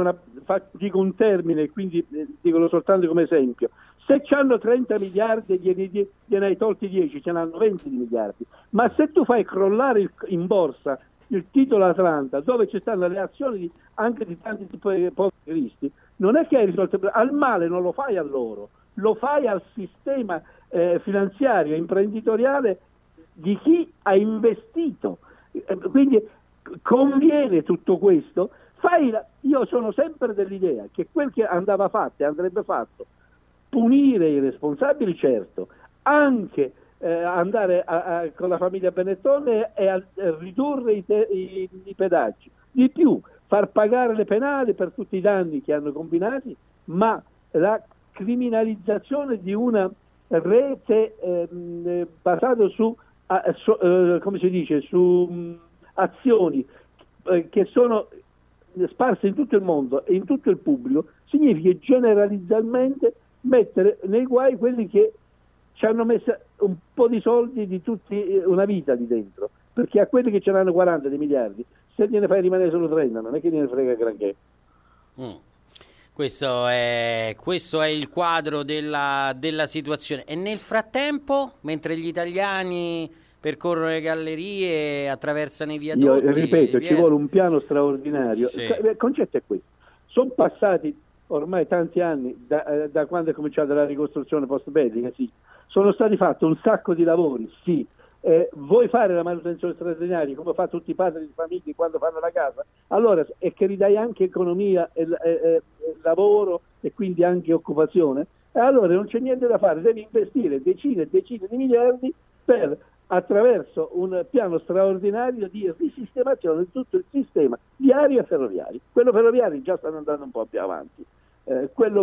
dico un termine, quindi dico soltanto come esempio, se c'hanno 30 miliardi e gliene hai tolti 10, ce n'hanno 20 di miliardi, ma se tu fai crollare in borsa il titolo Atlanta, dove ci stanno le azioni anche di tanti poveri cristi, non è che hai risolto il problema. Al male non lo fai a loro, lo fai al sistema finanziario, imprenditoriale di chi ha investito. Quindi conviene tutto questo. Io sono sempre dell'idea che quel che andava fatto e andrebbe fatto, punire i responsabili, certo, anche andare con la famiglia Benetton e ridurre i pedaggi, di più far pagare le penali per tutti i danni che hanno combinati, ma la criminalizzazione di una rete basata su come si dice, su azioni che sono sparse in tutto il mondo e in tutto il pubblico, significa generalizzalmente mettere nei guai quelli che ci hanno messo un po' di soldi di tutti, una vita di dentro, perché a quelli che ce l'hanno 40 di miliardi, se gliene fai rimanere solo 30 non è che gliene frega granché. Questo è il quadro della situazione. E nel frattempo, mentre gli italiani percorrono le gallerie, attraversano i viadotti. Io ripeto, ci vuole un piano straordinario. Sì. Il concetto è questo. Sono passati ormai tanti anni da quando è cominciata la ricostruzione post-bellica, sì. Sono stati fatti un sacco di lavori, sì. Vuoi fare la manutenzione straordinaria come fa tutti i padri di famiglia quando fanno la casa? Allora, è che ridai anche economia e lavoro e quindi anche occupazione? Allora non c'è niente da fare, devi investire decine e decine di miliardi attraverso un piano straordinario di risistemazione di tutto il sistema viario e ferroviario. Quello ferroviario già stanno andando un po' più avanti, quello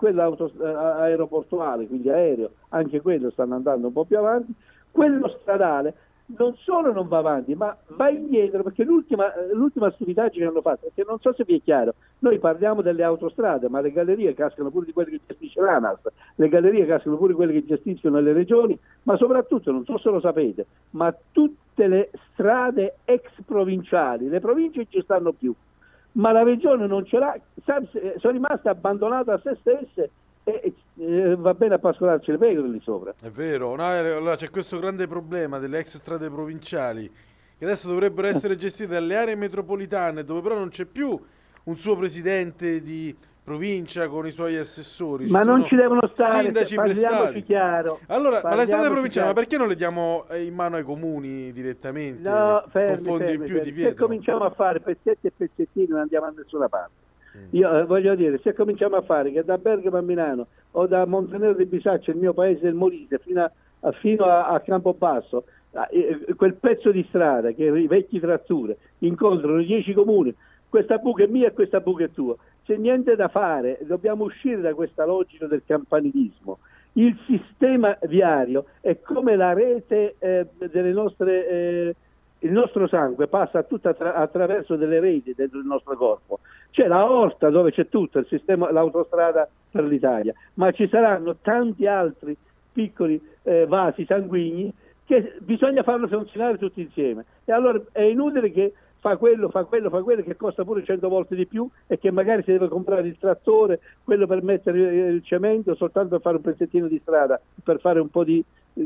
aeroportuale, quindi aereo, anche quello stanno andando un po' più avanti, quello stradale non solo non va avanti, ma va indietro, perché l'ultima stupidaggine che hanno fatto, perché non so se vi è chiaro, noi parliamo delle autostrade, ma le gallerie cascano pure di quelle che gestisce l'ANAS, le gallerie cascano pure quelle che gestiscono le regioni, ma soprattutto, non so se lo sapete, ma tutte le strade ex provinciali, le province ci stanno più, ma la regione non ce l'ha, sono rimaste abbandonate a se stesse e va bene a pascolarci le pecore lì sopra. È vero, no, allora c'è questo grande problema delle ex strade provinciali che adesso dovrebbero essere gestite dalle aree metropolitane, dove però non c'è più un suo presidente di provincia con i suoi assessori. Ma non ci devono stare, sindaci parliamoci chiaro. Allora, ma le strade provinciali, ma perché non le diamo in mano ai comuni direttamente? No, con fondi in più di Pietro? Se cominciamo a fare pezzetti e pezzettini non andiamo a nessuna parte. Io voglio dire, se cominciamo a fare che da Bergamo a Milano o da Montenero di Bisaccia, il mio paese del Molise, fino a Campobasso, quel pezzo di strada che i vecchi tratture incontrano 10 comuni, questa buca è mia e questa buca è tua, c'è niente da fare, dobbiamo uscire da questa logica del campanilismo. Il sistema viario è come la rete delle nostre il nostro sangue passa tutto attraverso delle reti del nostro corpo. C'è la aorta dove c'è tutto il sistema, l'autostrada per l'Italia, ma ci saranno tanti altri piccoli vasi sanguigni che bisogna farlo funzionare tutti insieme. E allora è inutile che fa quello che costa pure 100 volte di più e che magari si deve comprare il trattore, quello per mettere il cemento soltanto per fare un pezzettino di strada, per fare un po' di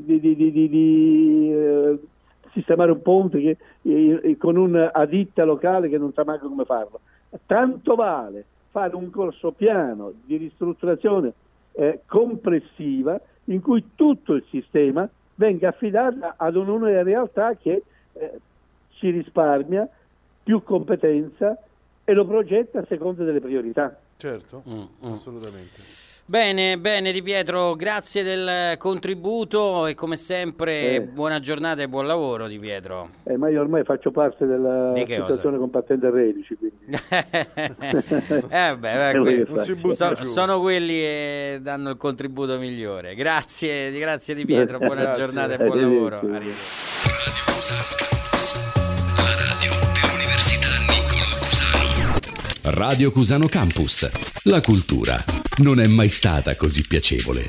sistemare un ponte con una ditta locale che non sa manco come farlo. Tanto vale fare un corso piano di ristrutturazione complessiva in cui tutto il sistema venga affidato ad una realtà che ci risparmia più competenza e lo progetta a seconda delle priorità. Certo, assolutamente. Bene, Di Pietro, grazie del contributo e come sempre buona giornata e buon lavoro, Di Pietro. Ma io ormai faccio parte della situazione con patente Relici, quindi. Sono quelli che danno il contributo migliore. Grazie Di Pietro, buona giornata e buon lavoro. La radio dell'Università Niccolò Cusano. Radio Cusano Campus. La cultura non è mai stata così piacevole.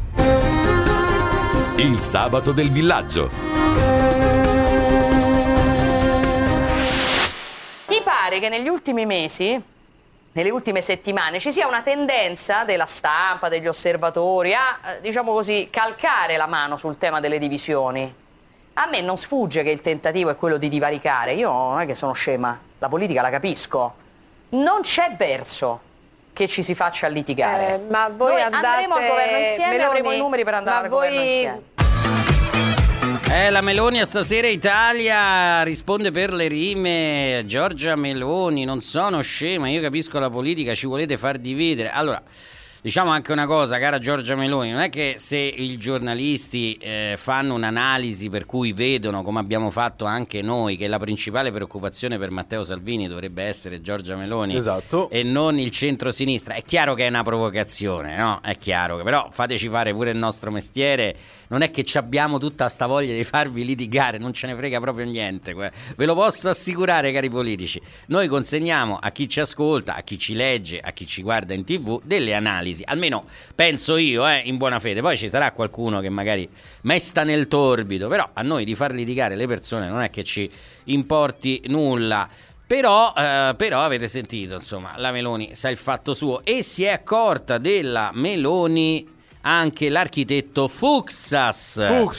Il sabato del villaggio. Mi pare che negli ultimi mesi, nelle ultime settimane, ci sia una tendenza della stampa, degli osservatori a, diciamo così, calcare la mano sul tema delle divisioni. A me non sfugge che il tentativo è quello di divaricare. Io non è che sono scema, la politica la capisco. Non c'è verso che ci si faccia litigare. Ma voi noi andremo al governo insieme, Meloni, avremo i numeri per andare al governo insieme. La Meloni a Stasera Italia risponde per le rime. Giorgia Meloni, non sono scema, io capisco la politica, ci volete far dividere. Allora, diciamo anche una cosa, cara Giorgia Meloni, non è che se i giornalisti fanno un'analisi per cui vedono, come abbiamo fatto anche noi, che la principale preoccupazione per Matteo Salvini dovrebbe essere Giorgia Meloni, esatto, e non il centro-sinistra. È chiaro che è una provocazione, no? È chiaro che, però fateci fare pure il nostro mestiere. Non è che abbiamo tutta sta voglia di farvi litigare, non ce ne frega proprio niente. Ve lo posso assicurare, cari politici. Noi consegniamo a chi ci ascolta, a chi ci legge, a chi ci guarda in TV, delle analisi. Almeno penso io, in buona fede. Poi ci sarà qualcuno che magari mesta nel torbido, però a noi di far litigare le persone non è che ci importi nulla. Però avete sentito, insomma, la Meloni sa il fatto suo e si è accorta della Meloni anche l'architetto Fuksas,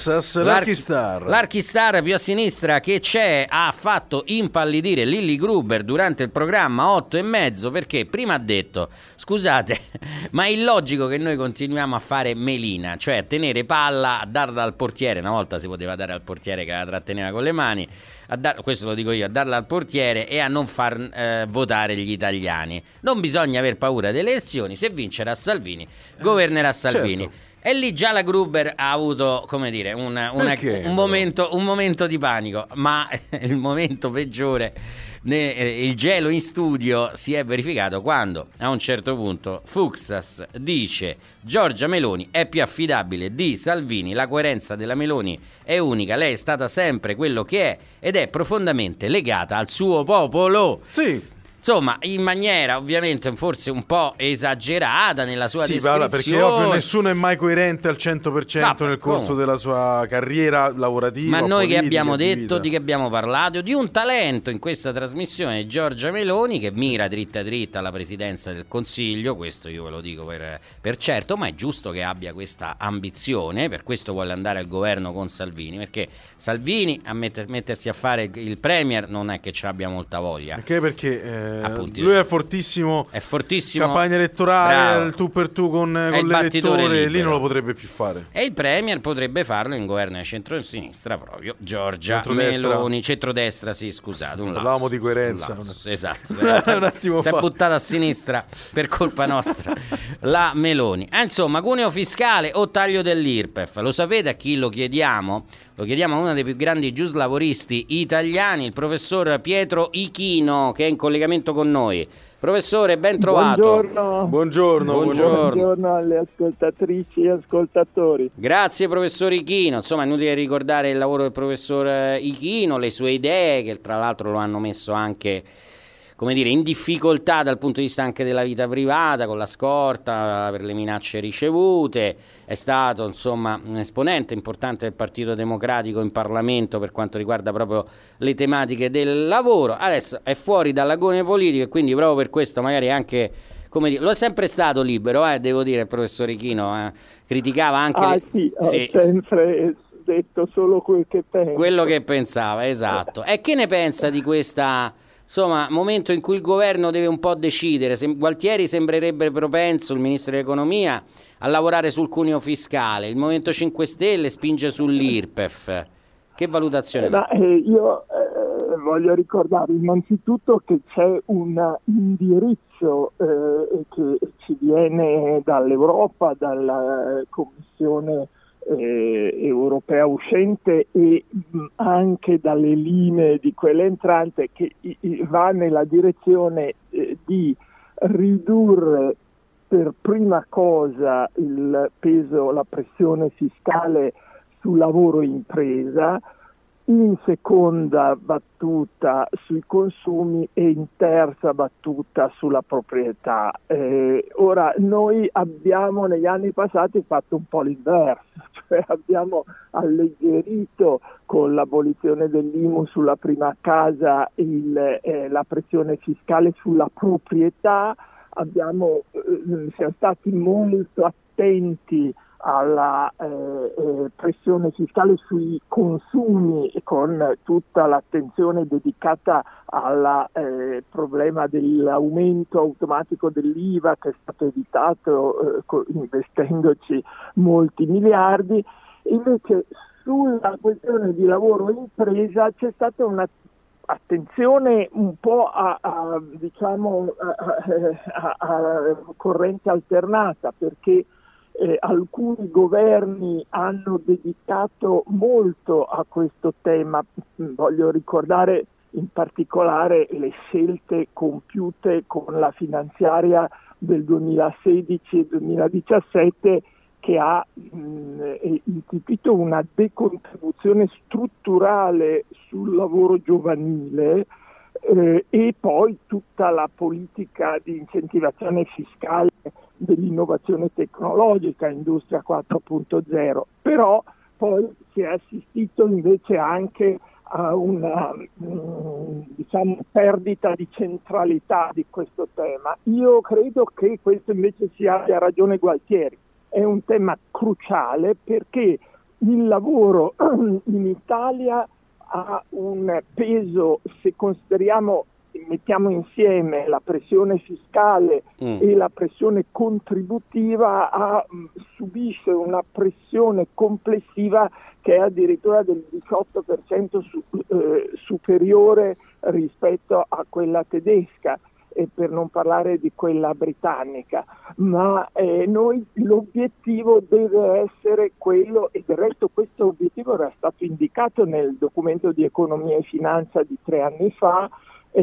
l'archistar più a sinistra che c'è, ha fatto impallidire Lilli Gruber durante il programma 8:30, perché prima ha detto: scusate, ma è illogico che noi continuiamo a fare melina, cioè a tenere palla, a darla al portiere. Una volta si poteva dare al portiere che la tratteneva con le mani, questo lo dico io, a darla al portiere e a non far votare gli italiani. Non bisogna aver paura delle elezioni, se vincerà Salvini governerà Salvini. Certo. E lì già la Gruber ha avuto, come dire, un momento di panico, ma il momento peggiore, il gelo in studio si è verificato quando a un certo punto Fuksas dice: Giorgia Meloni è più affidabile di Salvini, la coerenza della Meloni è unica, lei è stata sempre quello che è ed è profondamente legata al suo popolo. Sì. Insomma, in maniera ovviamente forse un po' esagerata nella sua descrizione. Perché ovvio nessuno è mai coerente al 100% nel corso della sua carriera lavorativa. Ma noi politica, che abbiamo detto, di che abbiamo parlato, di un talento in questa trasmissione, Giorgia Meloni, che mira dritta dritta alla presidenza del Consiglio, questo io ve lo dico per certo, ma è giusto che abbia questa ambizione, per questo vuole andare al governo con Salvini, perché Salvini a mettersi a fare il premier non è che ci abbia molta voglia. Perché lui è fortissimo, campagna elettorale, bravo, il tu per tu con l'elettore, lì non lo potrebbe più fare. E il premier potrebbe farlo in governo di centro-sinistra, proprio Giorgia Meloni, centrodestra, sì, scusate, parlavamo di coerenza, esatto, un attimo si è buttata a sinistra per colpa nostra la Meloni. Insomma, cuneo fiscale o taglio dell'IRPEF, lo sapete a chi lo chiediamo? Lo chiediamo a uno dei più grandi giuslavoristi italiani, il professor Pietro Ichino, che è in collegamento con noi. Professore, ben trovato. Buongiorno alle ascoltatrici e ascoltatori. Grazie professor Ichino. Insomma, è inutile ricordare il lavoro del professor Ichino, le sue idee, che tra l'altro lo hanno messo anche, come dire, in difficoltà dal punto di vista anche della vita privata, con la scorta per le minacce ricevute. È stato, insomma, un esponente importante del Partito Democratico in Parlamento per quanto riguarda proprio le tematiche del lavoro. Adesso è fuori dall'agone politico e quindi proprio per questo magari anche, come dire, lo è sempre stato libero, devo dire, il professor Ichino, criticava anche... Ho sempre detto solo quel che penso. Quello che pensava, esatto. E che ne pensa di questa Insomma, momento in cui il governo deve un po' decidere. Gualtieri sembrerebbe propenso, il ministro dell'economia, a lavorare sul cuneo fiscale. Il Movimento 5 Stelle spinge sull'IRPEF. Che valutazione? Io voglio ricordare innanzitutto che c'è un indirizzo che ci viene dall'Europa, dalla Commissione europea uscente e anche dalle linee di quella entrante, che va nella direzione di ridurre per prima cosa il peso, la pressione fiscale sul lavoro impresa, in seconda battuta sui consumi e in terza battuta sulla proprietà. Ora noi abbiamo negli anni passati fatto un po' l'inverso, cioè abbiamo alleggerito con l'abolizione dell'IMU sulla prima casa la pressione fiscale sulla proprietà, siamo stati molto attenti alla pressione fiscale sui consumi, con tutta l'attenzione dedicata al problema dell'aumento automatico dell'IVA, che è stato evitato investendoci molti miliardi. Invece sulla questione di lavoro e impresa c'è stata una attenzione un po' a corrente alternata, perché alcuni governi hanno dedicato molto a questo tema. Voglio ricordare in particolare le scelte compiute con la finanziaria del 2016 e 2017, che ha istituito una decontribuzione strutturale sul lavoro giovanile, e poi tutta la politica di incentivazione fiscale dell'innovazione tecnologica, Industria 4.0, però poi si è assistito invece anche a una perdita di centralità di questo tema. Io credo che questo invece abbia ragione Gualtieri, è un tema cruciale perché il lavoro in Italia ha un peso, se mettiamo insieme la pressione fiscale e la pressione contributiva, subisce una pressione complessiva che è addirittura del 18% superiore rispetto a quella tedesca, e per non parlare di quella britannica. Ma noi l'obiettivo deve essere quello, e del resto questo obiettivo era stato indicato nel documento di economia e finanza di 3 anni fa.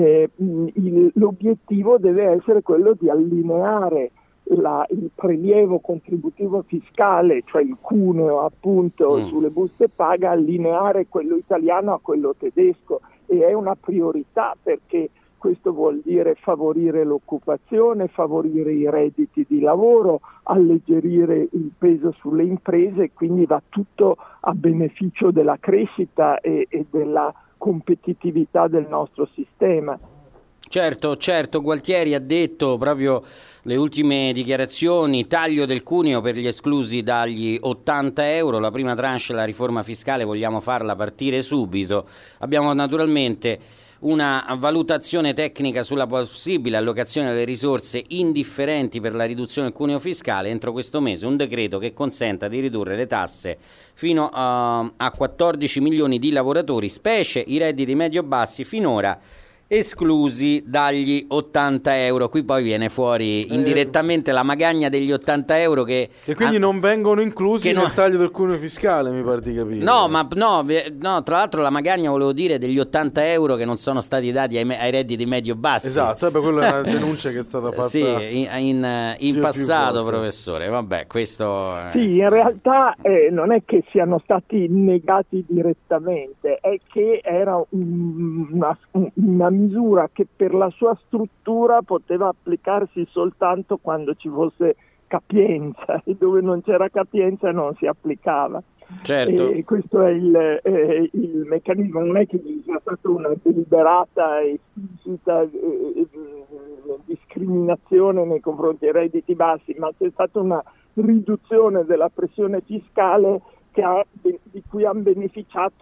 L'obiettivo deve essere quello di allineare il prelievo contributivo fiscale, cioè il cuneo appunto sulle buste paga, allineare quello italiano a quello tedesco, e è una priorità perché questo vuol dire favorire l'occupazione, favorire i redditi di lavoro, alleggerire il peso sulle imprese, e quindi va tutto a beneficio della crescita e della competitività del nostro sistema. Certo, Gualtieri ha detto proprio le ultime dichiarazioni: taglio del cuneo per gli esclusi dagli 80 euro, la prima tranche della riforma fiscale vogliamo farla partire subito. Abbiamo naturalmente una valutazione tecnica sulla possibile allocazione delle risorse indifferenti per la riduzione del cuneo fiscale entro questo mese, un decreto che consenta di ridurre le tasse fino a 14 milioni di lavoratori, specie i redditi medio-bassi finora esclusi dagli 80 euro. Qui poi viene fuori indirettamente la magagna degli 80 euro che quindi non vengono inclusi nel taglio del cuneo fiscale, mi pare di capire. No, tra l'altro la magagna, volevo dire, degli 80 euro che non sono stati dati ai redditi medio-bassi. Esatto, quella è una denuncia che è stata fatta sì, in passato, professore. Vabbè, questo sì, in realtà non è che siano stati negati direttamente, è che era una misura che per la sua struttura poteva applicarsi soltanto quando ci fosse capienza, e dove non c'era capienza non si applicava. Certo. E questo è il meccanismo. Non è che sia stata una deliberata e esplicita discriminazione nei confronti dei redditi bassi, ma c'è stata una riduzione della pressione fiscale di cui hanno beneficiato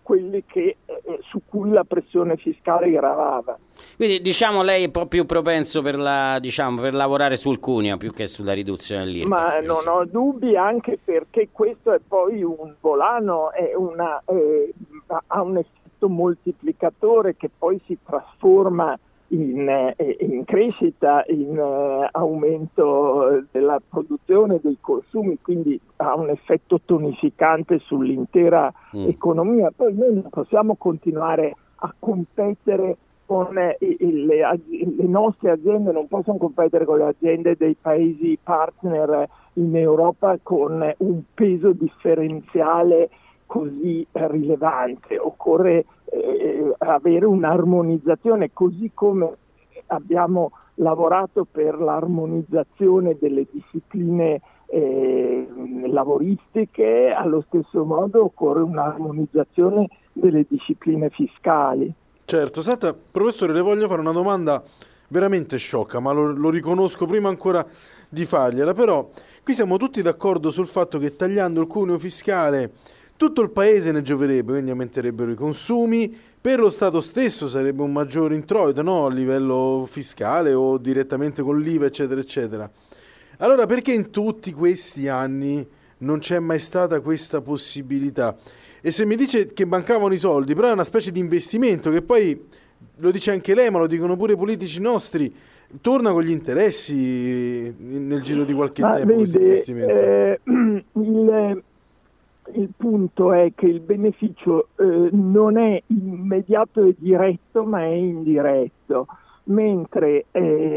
quelli che, su cui la pressione fiscale gravava. Quindi diciamo lei è un po' più propenso per lavorare sul cuneo più che sulla riduzione dell'IRPEF. Ma non ho dubbi, anche perché questo è poi un volano, ha un effetto moltiplicatore che poi si trasforma in crescita, in aumento della produzione, dei consumi, quindi ha un effetto tonificante sull'intera economia. Poi noi non possiamo continuare a competere con le nostre aziende, non possono competere con le aziende dei paesi partner in Europa con un peso differenziale così rilevante. Occorre avere un'armonizzazione, così come abbiamo lavorato per l'armonizzazione delle discipline lavoristiche, allo stesso modo occorre un'armonizzazione delle discipline fiscali. Certo, senta, professore, le voglio fare una domanda veramente sciocca, ma lo riconosco prima ancora di fargliela, però qui siamo tutti d'accordo sul fatto che tagliando il cuneo fiscale tutto il paese ne gioverebbe, quindi aumenterebbero i consumi, per lo Stato stesso sarebbe un maggiore introito, no? A livello fiscale o direttamente con l'IVA, eccetera, eccetera. Allora perché in tutti questi anni non c'è mai stata questa possibilità? E se mi dice che mancavano i soldi, però è una specie di investimento che poi, lo dice anche lei, ma lo dicono pure i politici nostri, torna con gli interessi nel giro di qualche tempo questo investimento. Il punto è che il beneficio non è immediato e diretto, ma è indiretto, mentre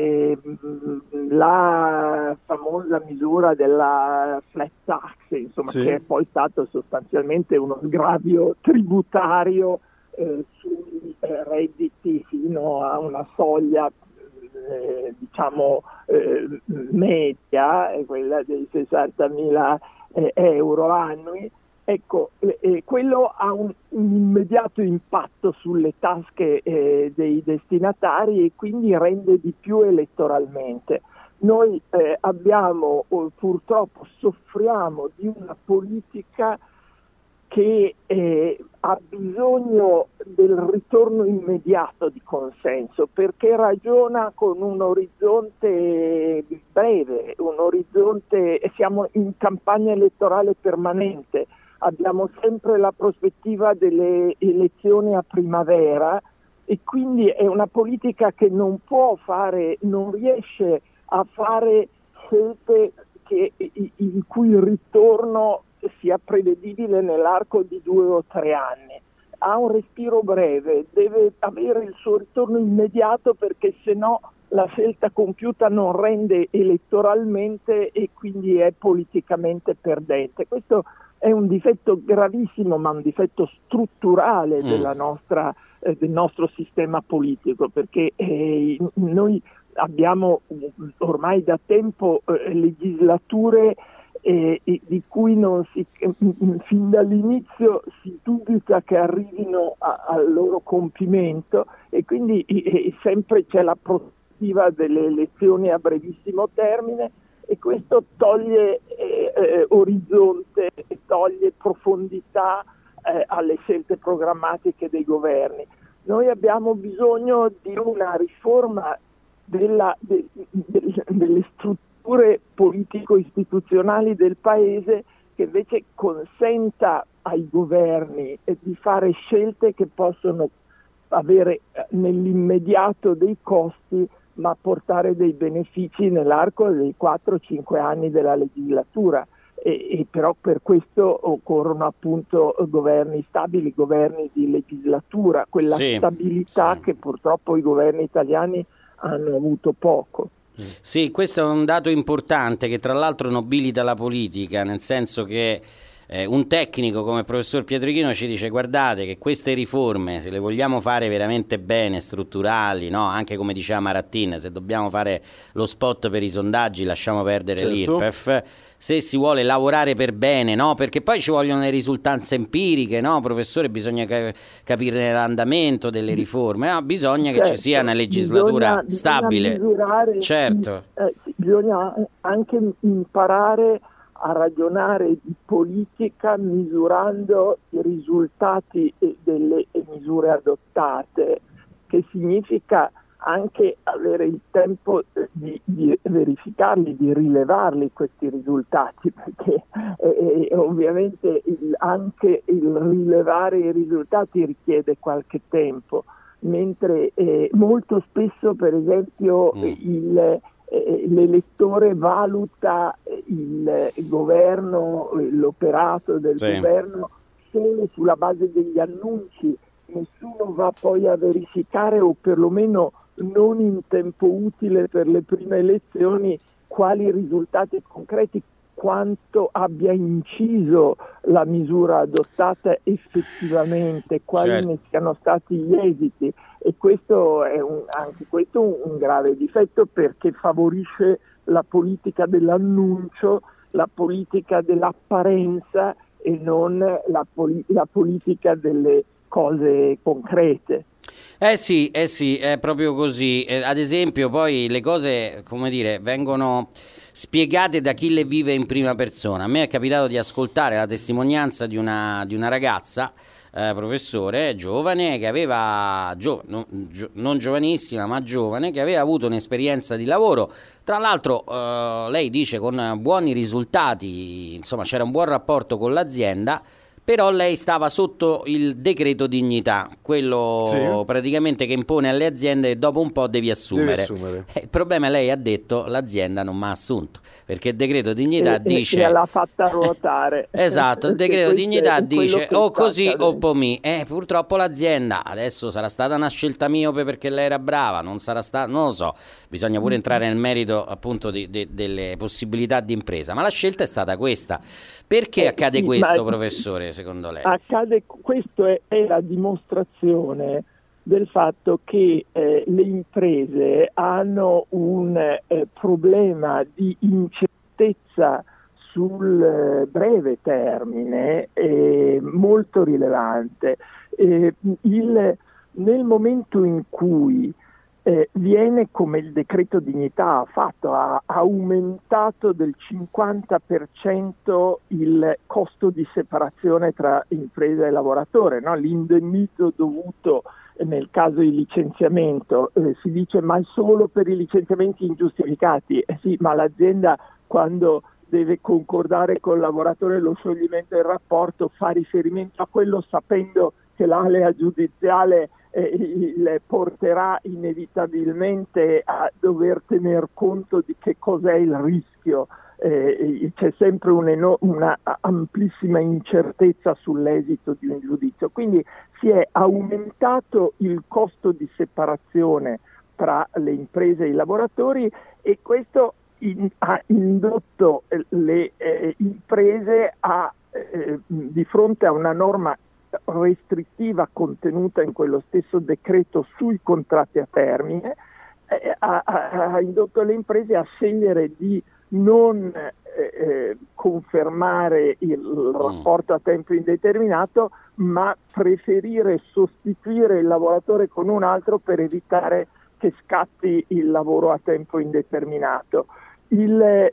la famosa misura della flat tax, insomma, sì, che è poi stato sostanzialmente uno sgravio tributario sui redditi fino a una soglia media, quella dei 60.000 euro annui. Ecco, quello ha un immediato impatto sulle tasche dei destinatari e quindi rende di più elettoralmente. Noi purtroppo soffriamo di una politica che ha bisogno del ritorno immediato di consenso, perché ragiona con un orizzonte breve, siamo in campagna elettorale permanente, abbiamo sempre la prospettiva delle elezioni a primavera e quindi è una politica che non riesce a fare scelte in cui il ritorno sia prevedibile nell'arco di 2 o 3 anni. Ha un respiro breve, deve avere il suo ritorno immediato, perché se no la scelta compiuta non rende elettoralmente e quindi è politicamente perdente. Questo è un difetto gravissimo, ma un difetto strutturale del nostro sistema politico, perché noi abbiamo ormai da tempo legislature di cui fin dall'inizio si dubita che arrivino al loro compimento, e quindi sempre c'è la prospettiva delle elezioni a brevissimo termine, e questo toglie orizzonte e toglie profondità alle scelte programmatiche dei governi. Noi abbiamo bisogno di una riforma delle strutture politico-istituzionali del Paese, che invece consenta ai governi di fare scelte che possono avere nell'immediato dei costi, ma portare dei benefici nell'arco dei 4-5 anni della legislatura. E però per questo occorrono appunto governi stabili, governi di legislatura, quella stabilità che purtroppo i governi italiani hanno avuto poco. Sì, questo è un dato importante che tra l'altro nobilita la politica, nel senso che un tecnico come il professor Pietrochino ci dice: guardate che queste riforme, se le vogliamo fare veramente bene, strutturali, no? Anche come diceva Marattin, se dobbiamo fare lo spot per i sondaggi lasciamo perdere l'IRPEF. Se si vuole lavorare per bene, no? Perché poi ci vogliono le risultanze empiriche, no? Professore, bisogna capire l'andamento delle riforme, no? Bisogna che ci sia una legislatura stabile. Bisogna misurare, bisogna anche imparare a ragionare di politica misurando i risultati delle misure adottate, che significa anche avere il tempo di verificarli, di rilevarli questi risultati, perché ovviamente anche il rilevare i risultati richiede qualche tempo, mentre molto spesso per esempio l'elettore valuta il governo, l'operato del governo solo sulla base degli annunci, nessuno va poi a verificare, o perlomeno non in tempo utile per le prime elezioni, quali risultati concreti, quanto abbia inciso la misura adottata effettivamente, quali ne siano stati gli esiti, e questo è anche questo un grave difetto, perché favorisce la politica dell'annuncio, la politica dell'apparenza e non la politica delle cose concrete. Sì, è proprio così. Ad esempio, poi le cose, come dire, vengono spiegate da chi le vive in prima persona. A me è capitato di ascoltare la testimonianza di una ragazza, professore, giovane, che aveva, non giovanissima, ma giovane, che aveva avuto un'esperienza di lavoro. Tra l'altro, lei dice con buoni risultati, insomma, c'era un buon rapporto con l'azienda. Però lei stava sotto il decreto dignità, quello praticamente che impone alle aziende che dopo un po' devi assumere. Il problema è, lei ha detto, l'azienda non mi ha assunto, perché il decreto dignità dice... E l'ha fatta ruotare. Esatto, il decreto dignità dice o così o pomì. Purtroppo l'azienda, adesso sarà stata una scelta miope perché lei era brava, non sarà stata, non lo so, bisogna pure entrare nel merito appunto delle possibilità di impresa, ma la scelta è stata questa. Perché accade questo, professore, secondo lei? Questo è la dimostrazione del fatto che le imprese hanno un problema di incertezza sul breve termine molto rilevante. Nel momento in cui viene, come il decreto dignità ha fatto, ha aumentato del 50% il costo di separazione tra impresa e lavoratore, no? L'indennizzo dovuto nel caso di licenziamento, si dice ma solo per i licenziamenti ingiustificati. Sì, ma l'azienda, quando deve concordare col lavoratore lo scioglimento del rapporto, fa riferimento a quello sapendo che l'alea giudiziale le porterà inevitabilmente a dover tener conto di che cos'è il rischio. C'è sempre una amplissima incertezza sull'esito di un giudizio, quindi si è aumentato il costo di separazione tra le imprese e i lavoratori, e questo ha indotto le imprese di fronte a una norma restrittiva contenuta in quello stesso decreto sui contratti a termine, ha indotto le imprese a scegliere di non confermare il rapporto a tempo indeterminato, ma preferire sostituire il lavoratore con un altro per evitare che scatti il lavoro a tempo indeterminato. Se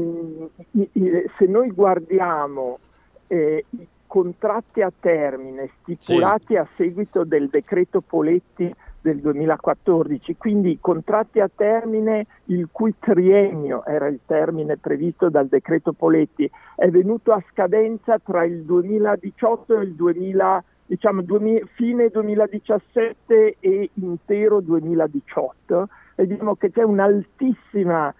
noi guardiamo i contratti a termine stipulati a seguito del decreto Poletti del 2014, quindi i contratti a termine il cui triennio era il termine previsto dal decreto Poletti, è venuto a scadenza tra il 2018 e il fine 2017 e intero 2018, e diciamo che c'è un'altissima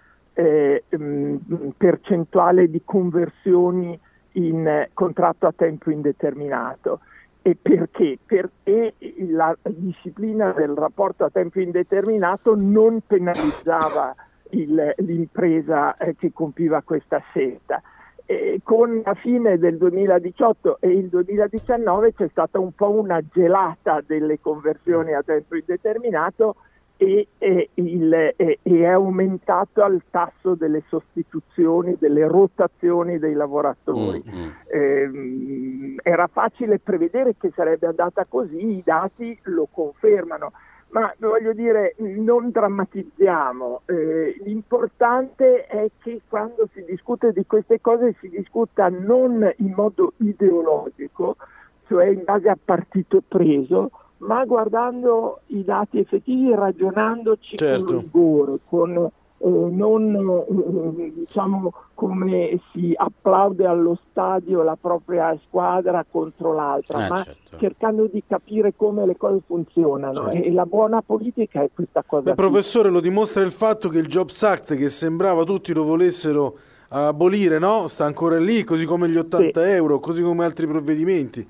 percentuale di conversioni in contratto a tempo indeterminato. E perché? Perché la disciplina del rapporto a tempo indeterminato non penalizzava l'impresa che compiva questa scelta. Con la fine del 2018 e il 2019 c'è stata un po' una gelata delle conversioni a tempo indeterminato e è aumentato il tasso delle sostituzioni, delle rotazioni dei lavoratori. Era facile prevedere che sarebbe andata così, i dati lo confermano, Ma voglio dire, non drammatizziamo, l'importante è che quando si discute di queste cose si discuta non in modo ideologico, cioè in base a partito preso, ma guardando i dati effettivi, ragionandoci con rigore, con non diciamo come si applaude allo stadio la propria squadra contro l'altra, ma cercando di capire come le cose funzionano, e la buona politica è questa cosa. Professore, lo dimostra il fatto che il Jobs Act, che sembrava tutti lo volessero abolire, no? Sta ancora lì, così come gli 80 euro, così come altri provvedimenti.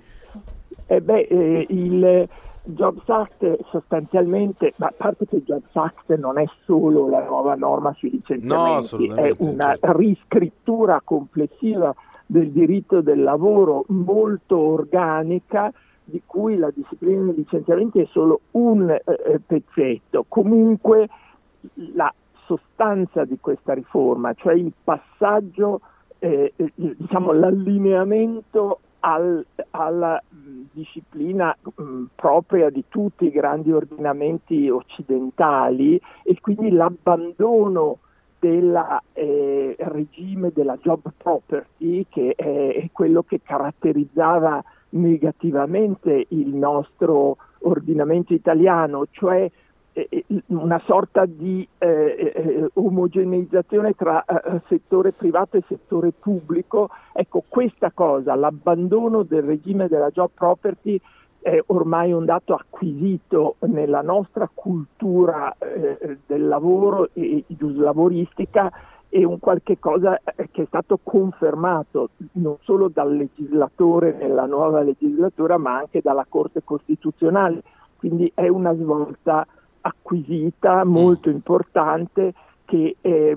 Il Jobs Act sostanzialmente, ma a parte che il Jobs Act non è solo la nuova norma sui licenziamenti, è una riscrittura complessiva del diritto del lavoro molto organica, di cui la disciplina dei licenziamenti è solo un pezzetto. Comunque la sostanza di questa riforma, cioè il passaggio, diciamo l'allineamento alla disciplina propria di tutti i grandi ordinamenti occidentali, e quindi l'abbandono del regime della job property, che è quello che caratterizzava negativamente il nostro ordinamento italiano, cioè una sorta di omogeneizzazione tra settore privato e settore pubblico. Ecco, questa cosa, l'abbandono del regime della job property, è ormai un dato acquisito nella nostra cultura del lavoro e lavoristica, e un qualche cosa che è stato confermato non solo dal legislatore nella nuova legislatura, ma anche dalla Corte Costituzionale. Quindi è una svolta acquisita molto importante, che è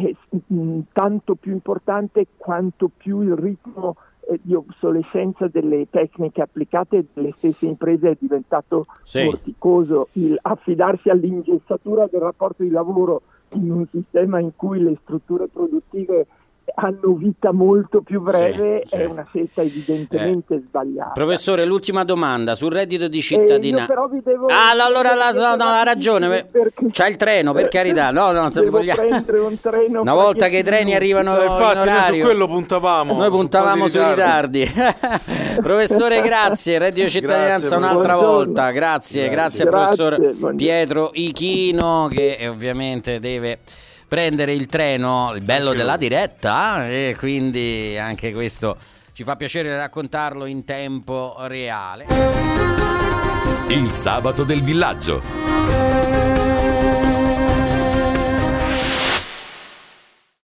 tanto più importante quanto più il ritmo di obsolescenza delle tecniche applicate dalle stesse imprese è diventato vorticoso. Il affidarsi all'ingessatura del rapporto di lavoro in un sistema in cui le strutture produttive hanno vita molto più breve è una scelta evidentemente sbagliata. Professore, l'ultima domanda sul reddito di cittadinanza. Però vi devo ha ragione, c'ha il treno, per carità. Devo prendere un treno una volta che i treni arrivano in orario. Su quello puntavamo. Noi puntavamo sui ritardi. Professore, grazie. Reddito di cittadinanza un'altra volta. Grazie professor Pietro Ichino, che ovviamente deve prendere il treno, il bello della diretta, e quindi anche questo ci fa piacere raccontarlo in tempo reale. Il sabato del villaggio.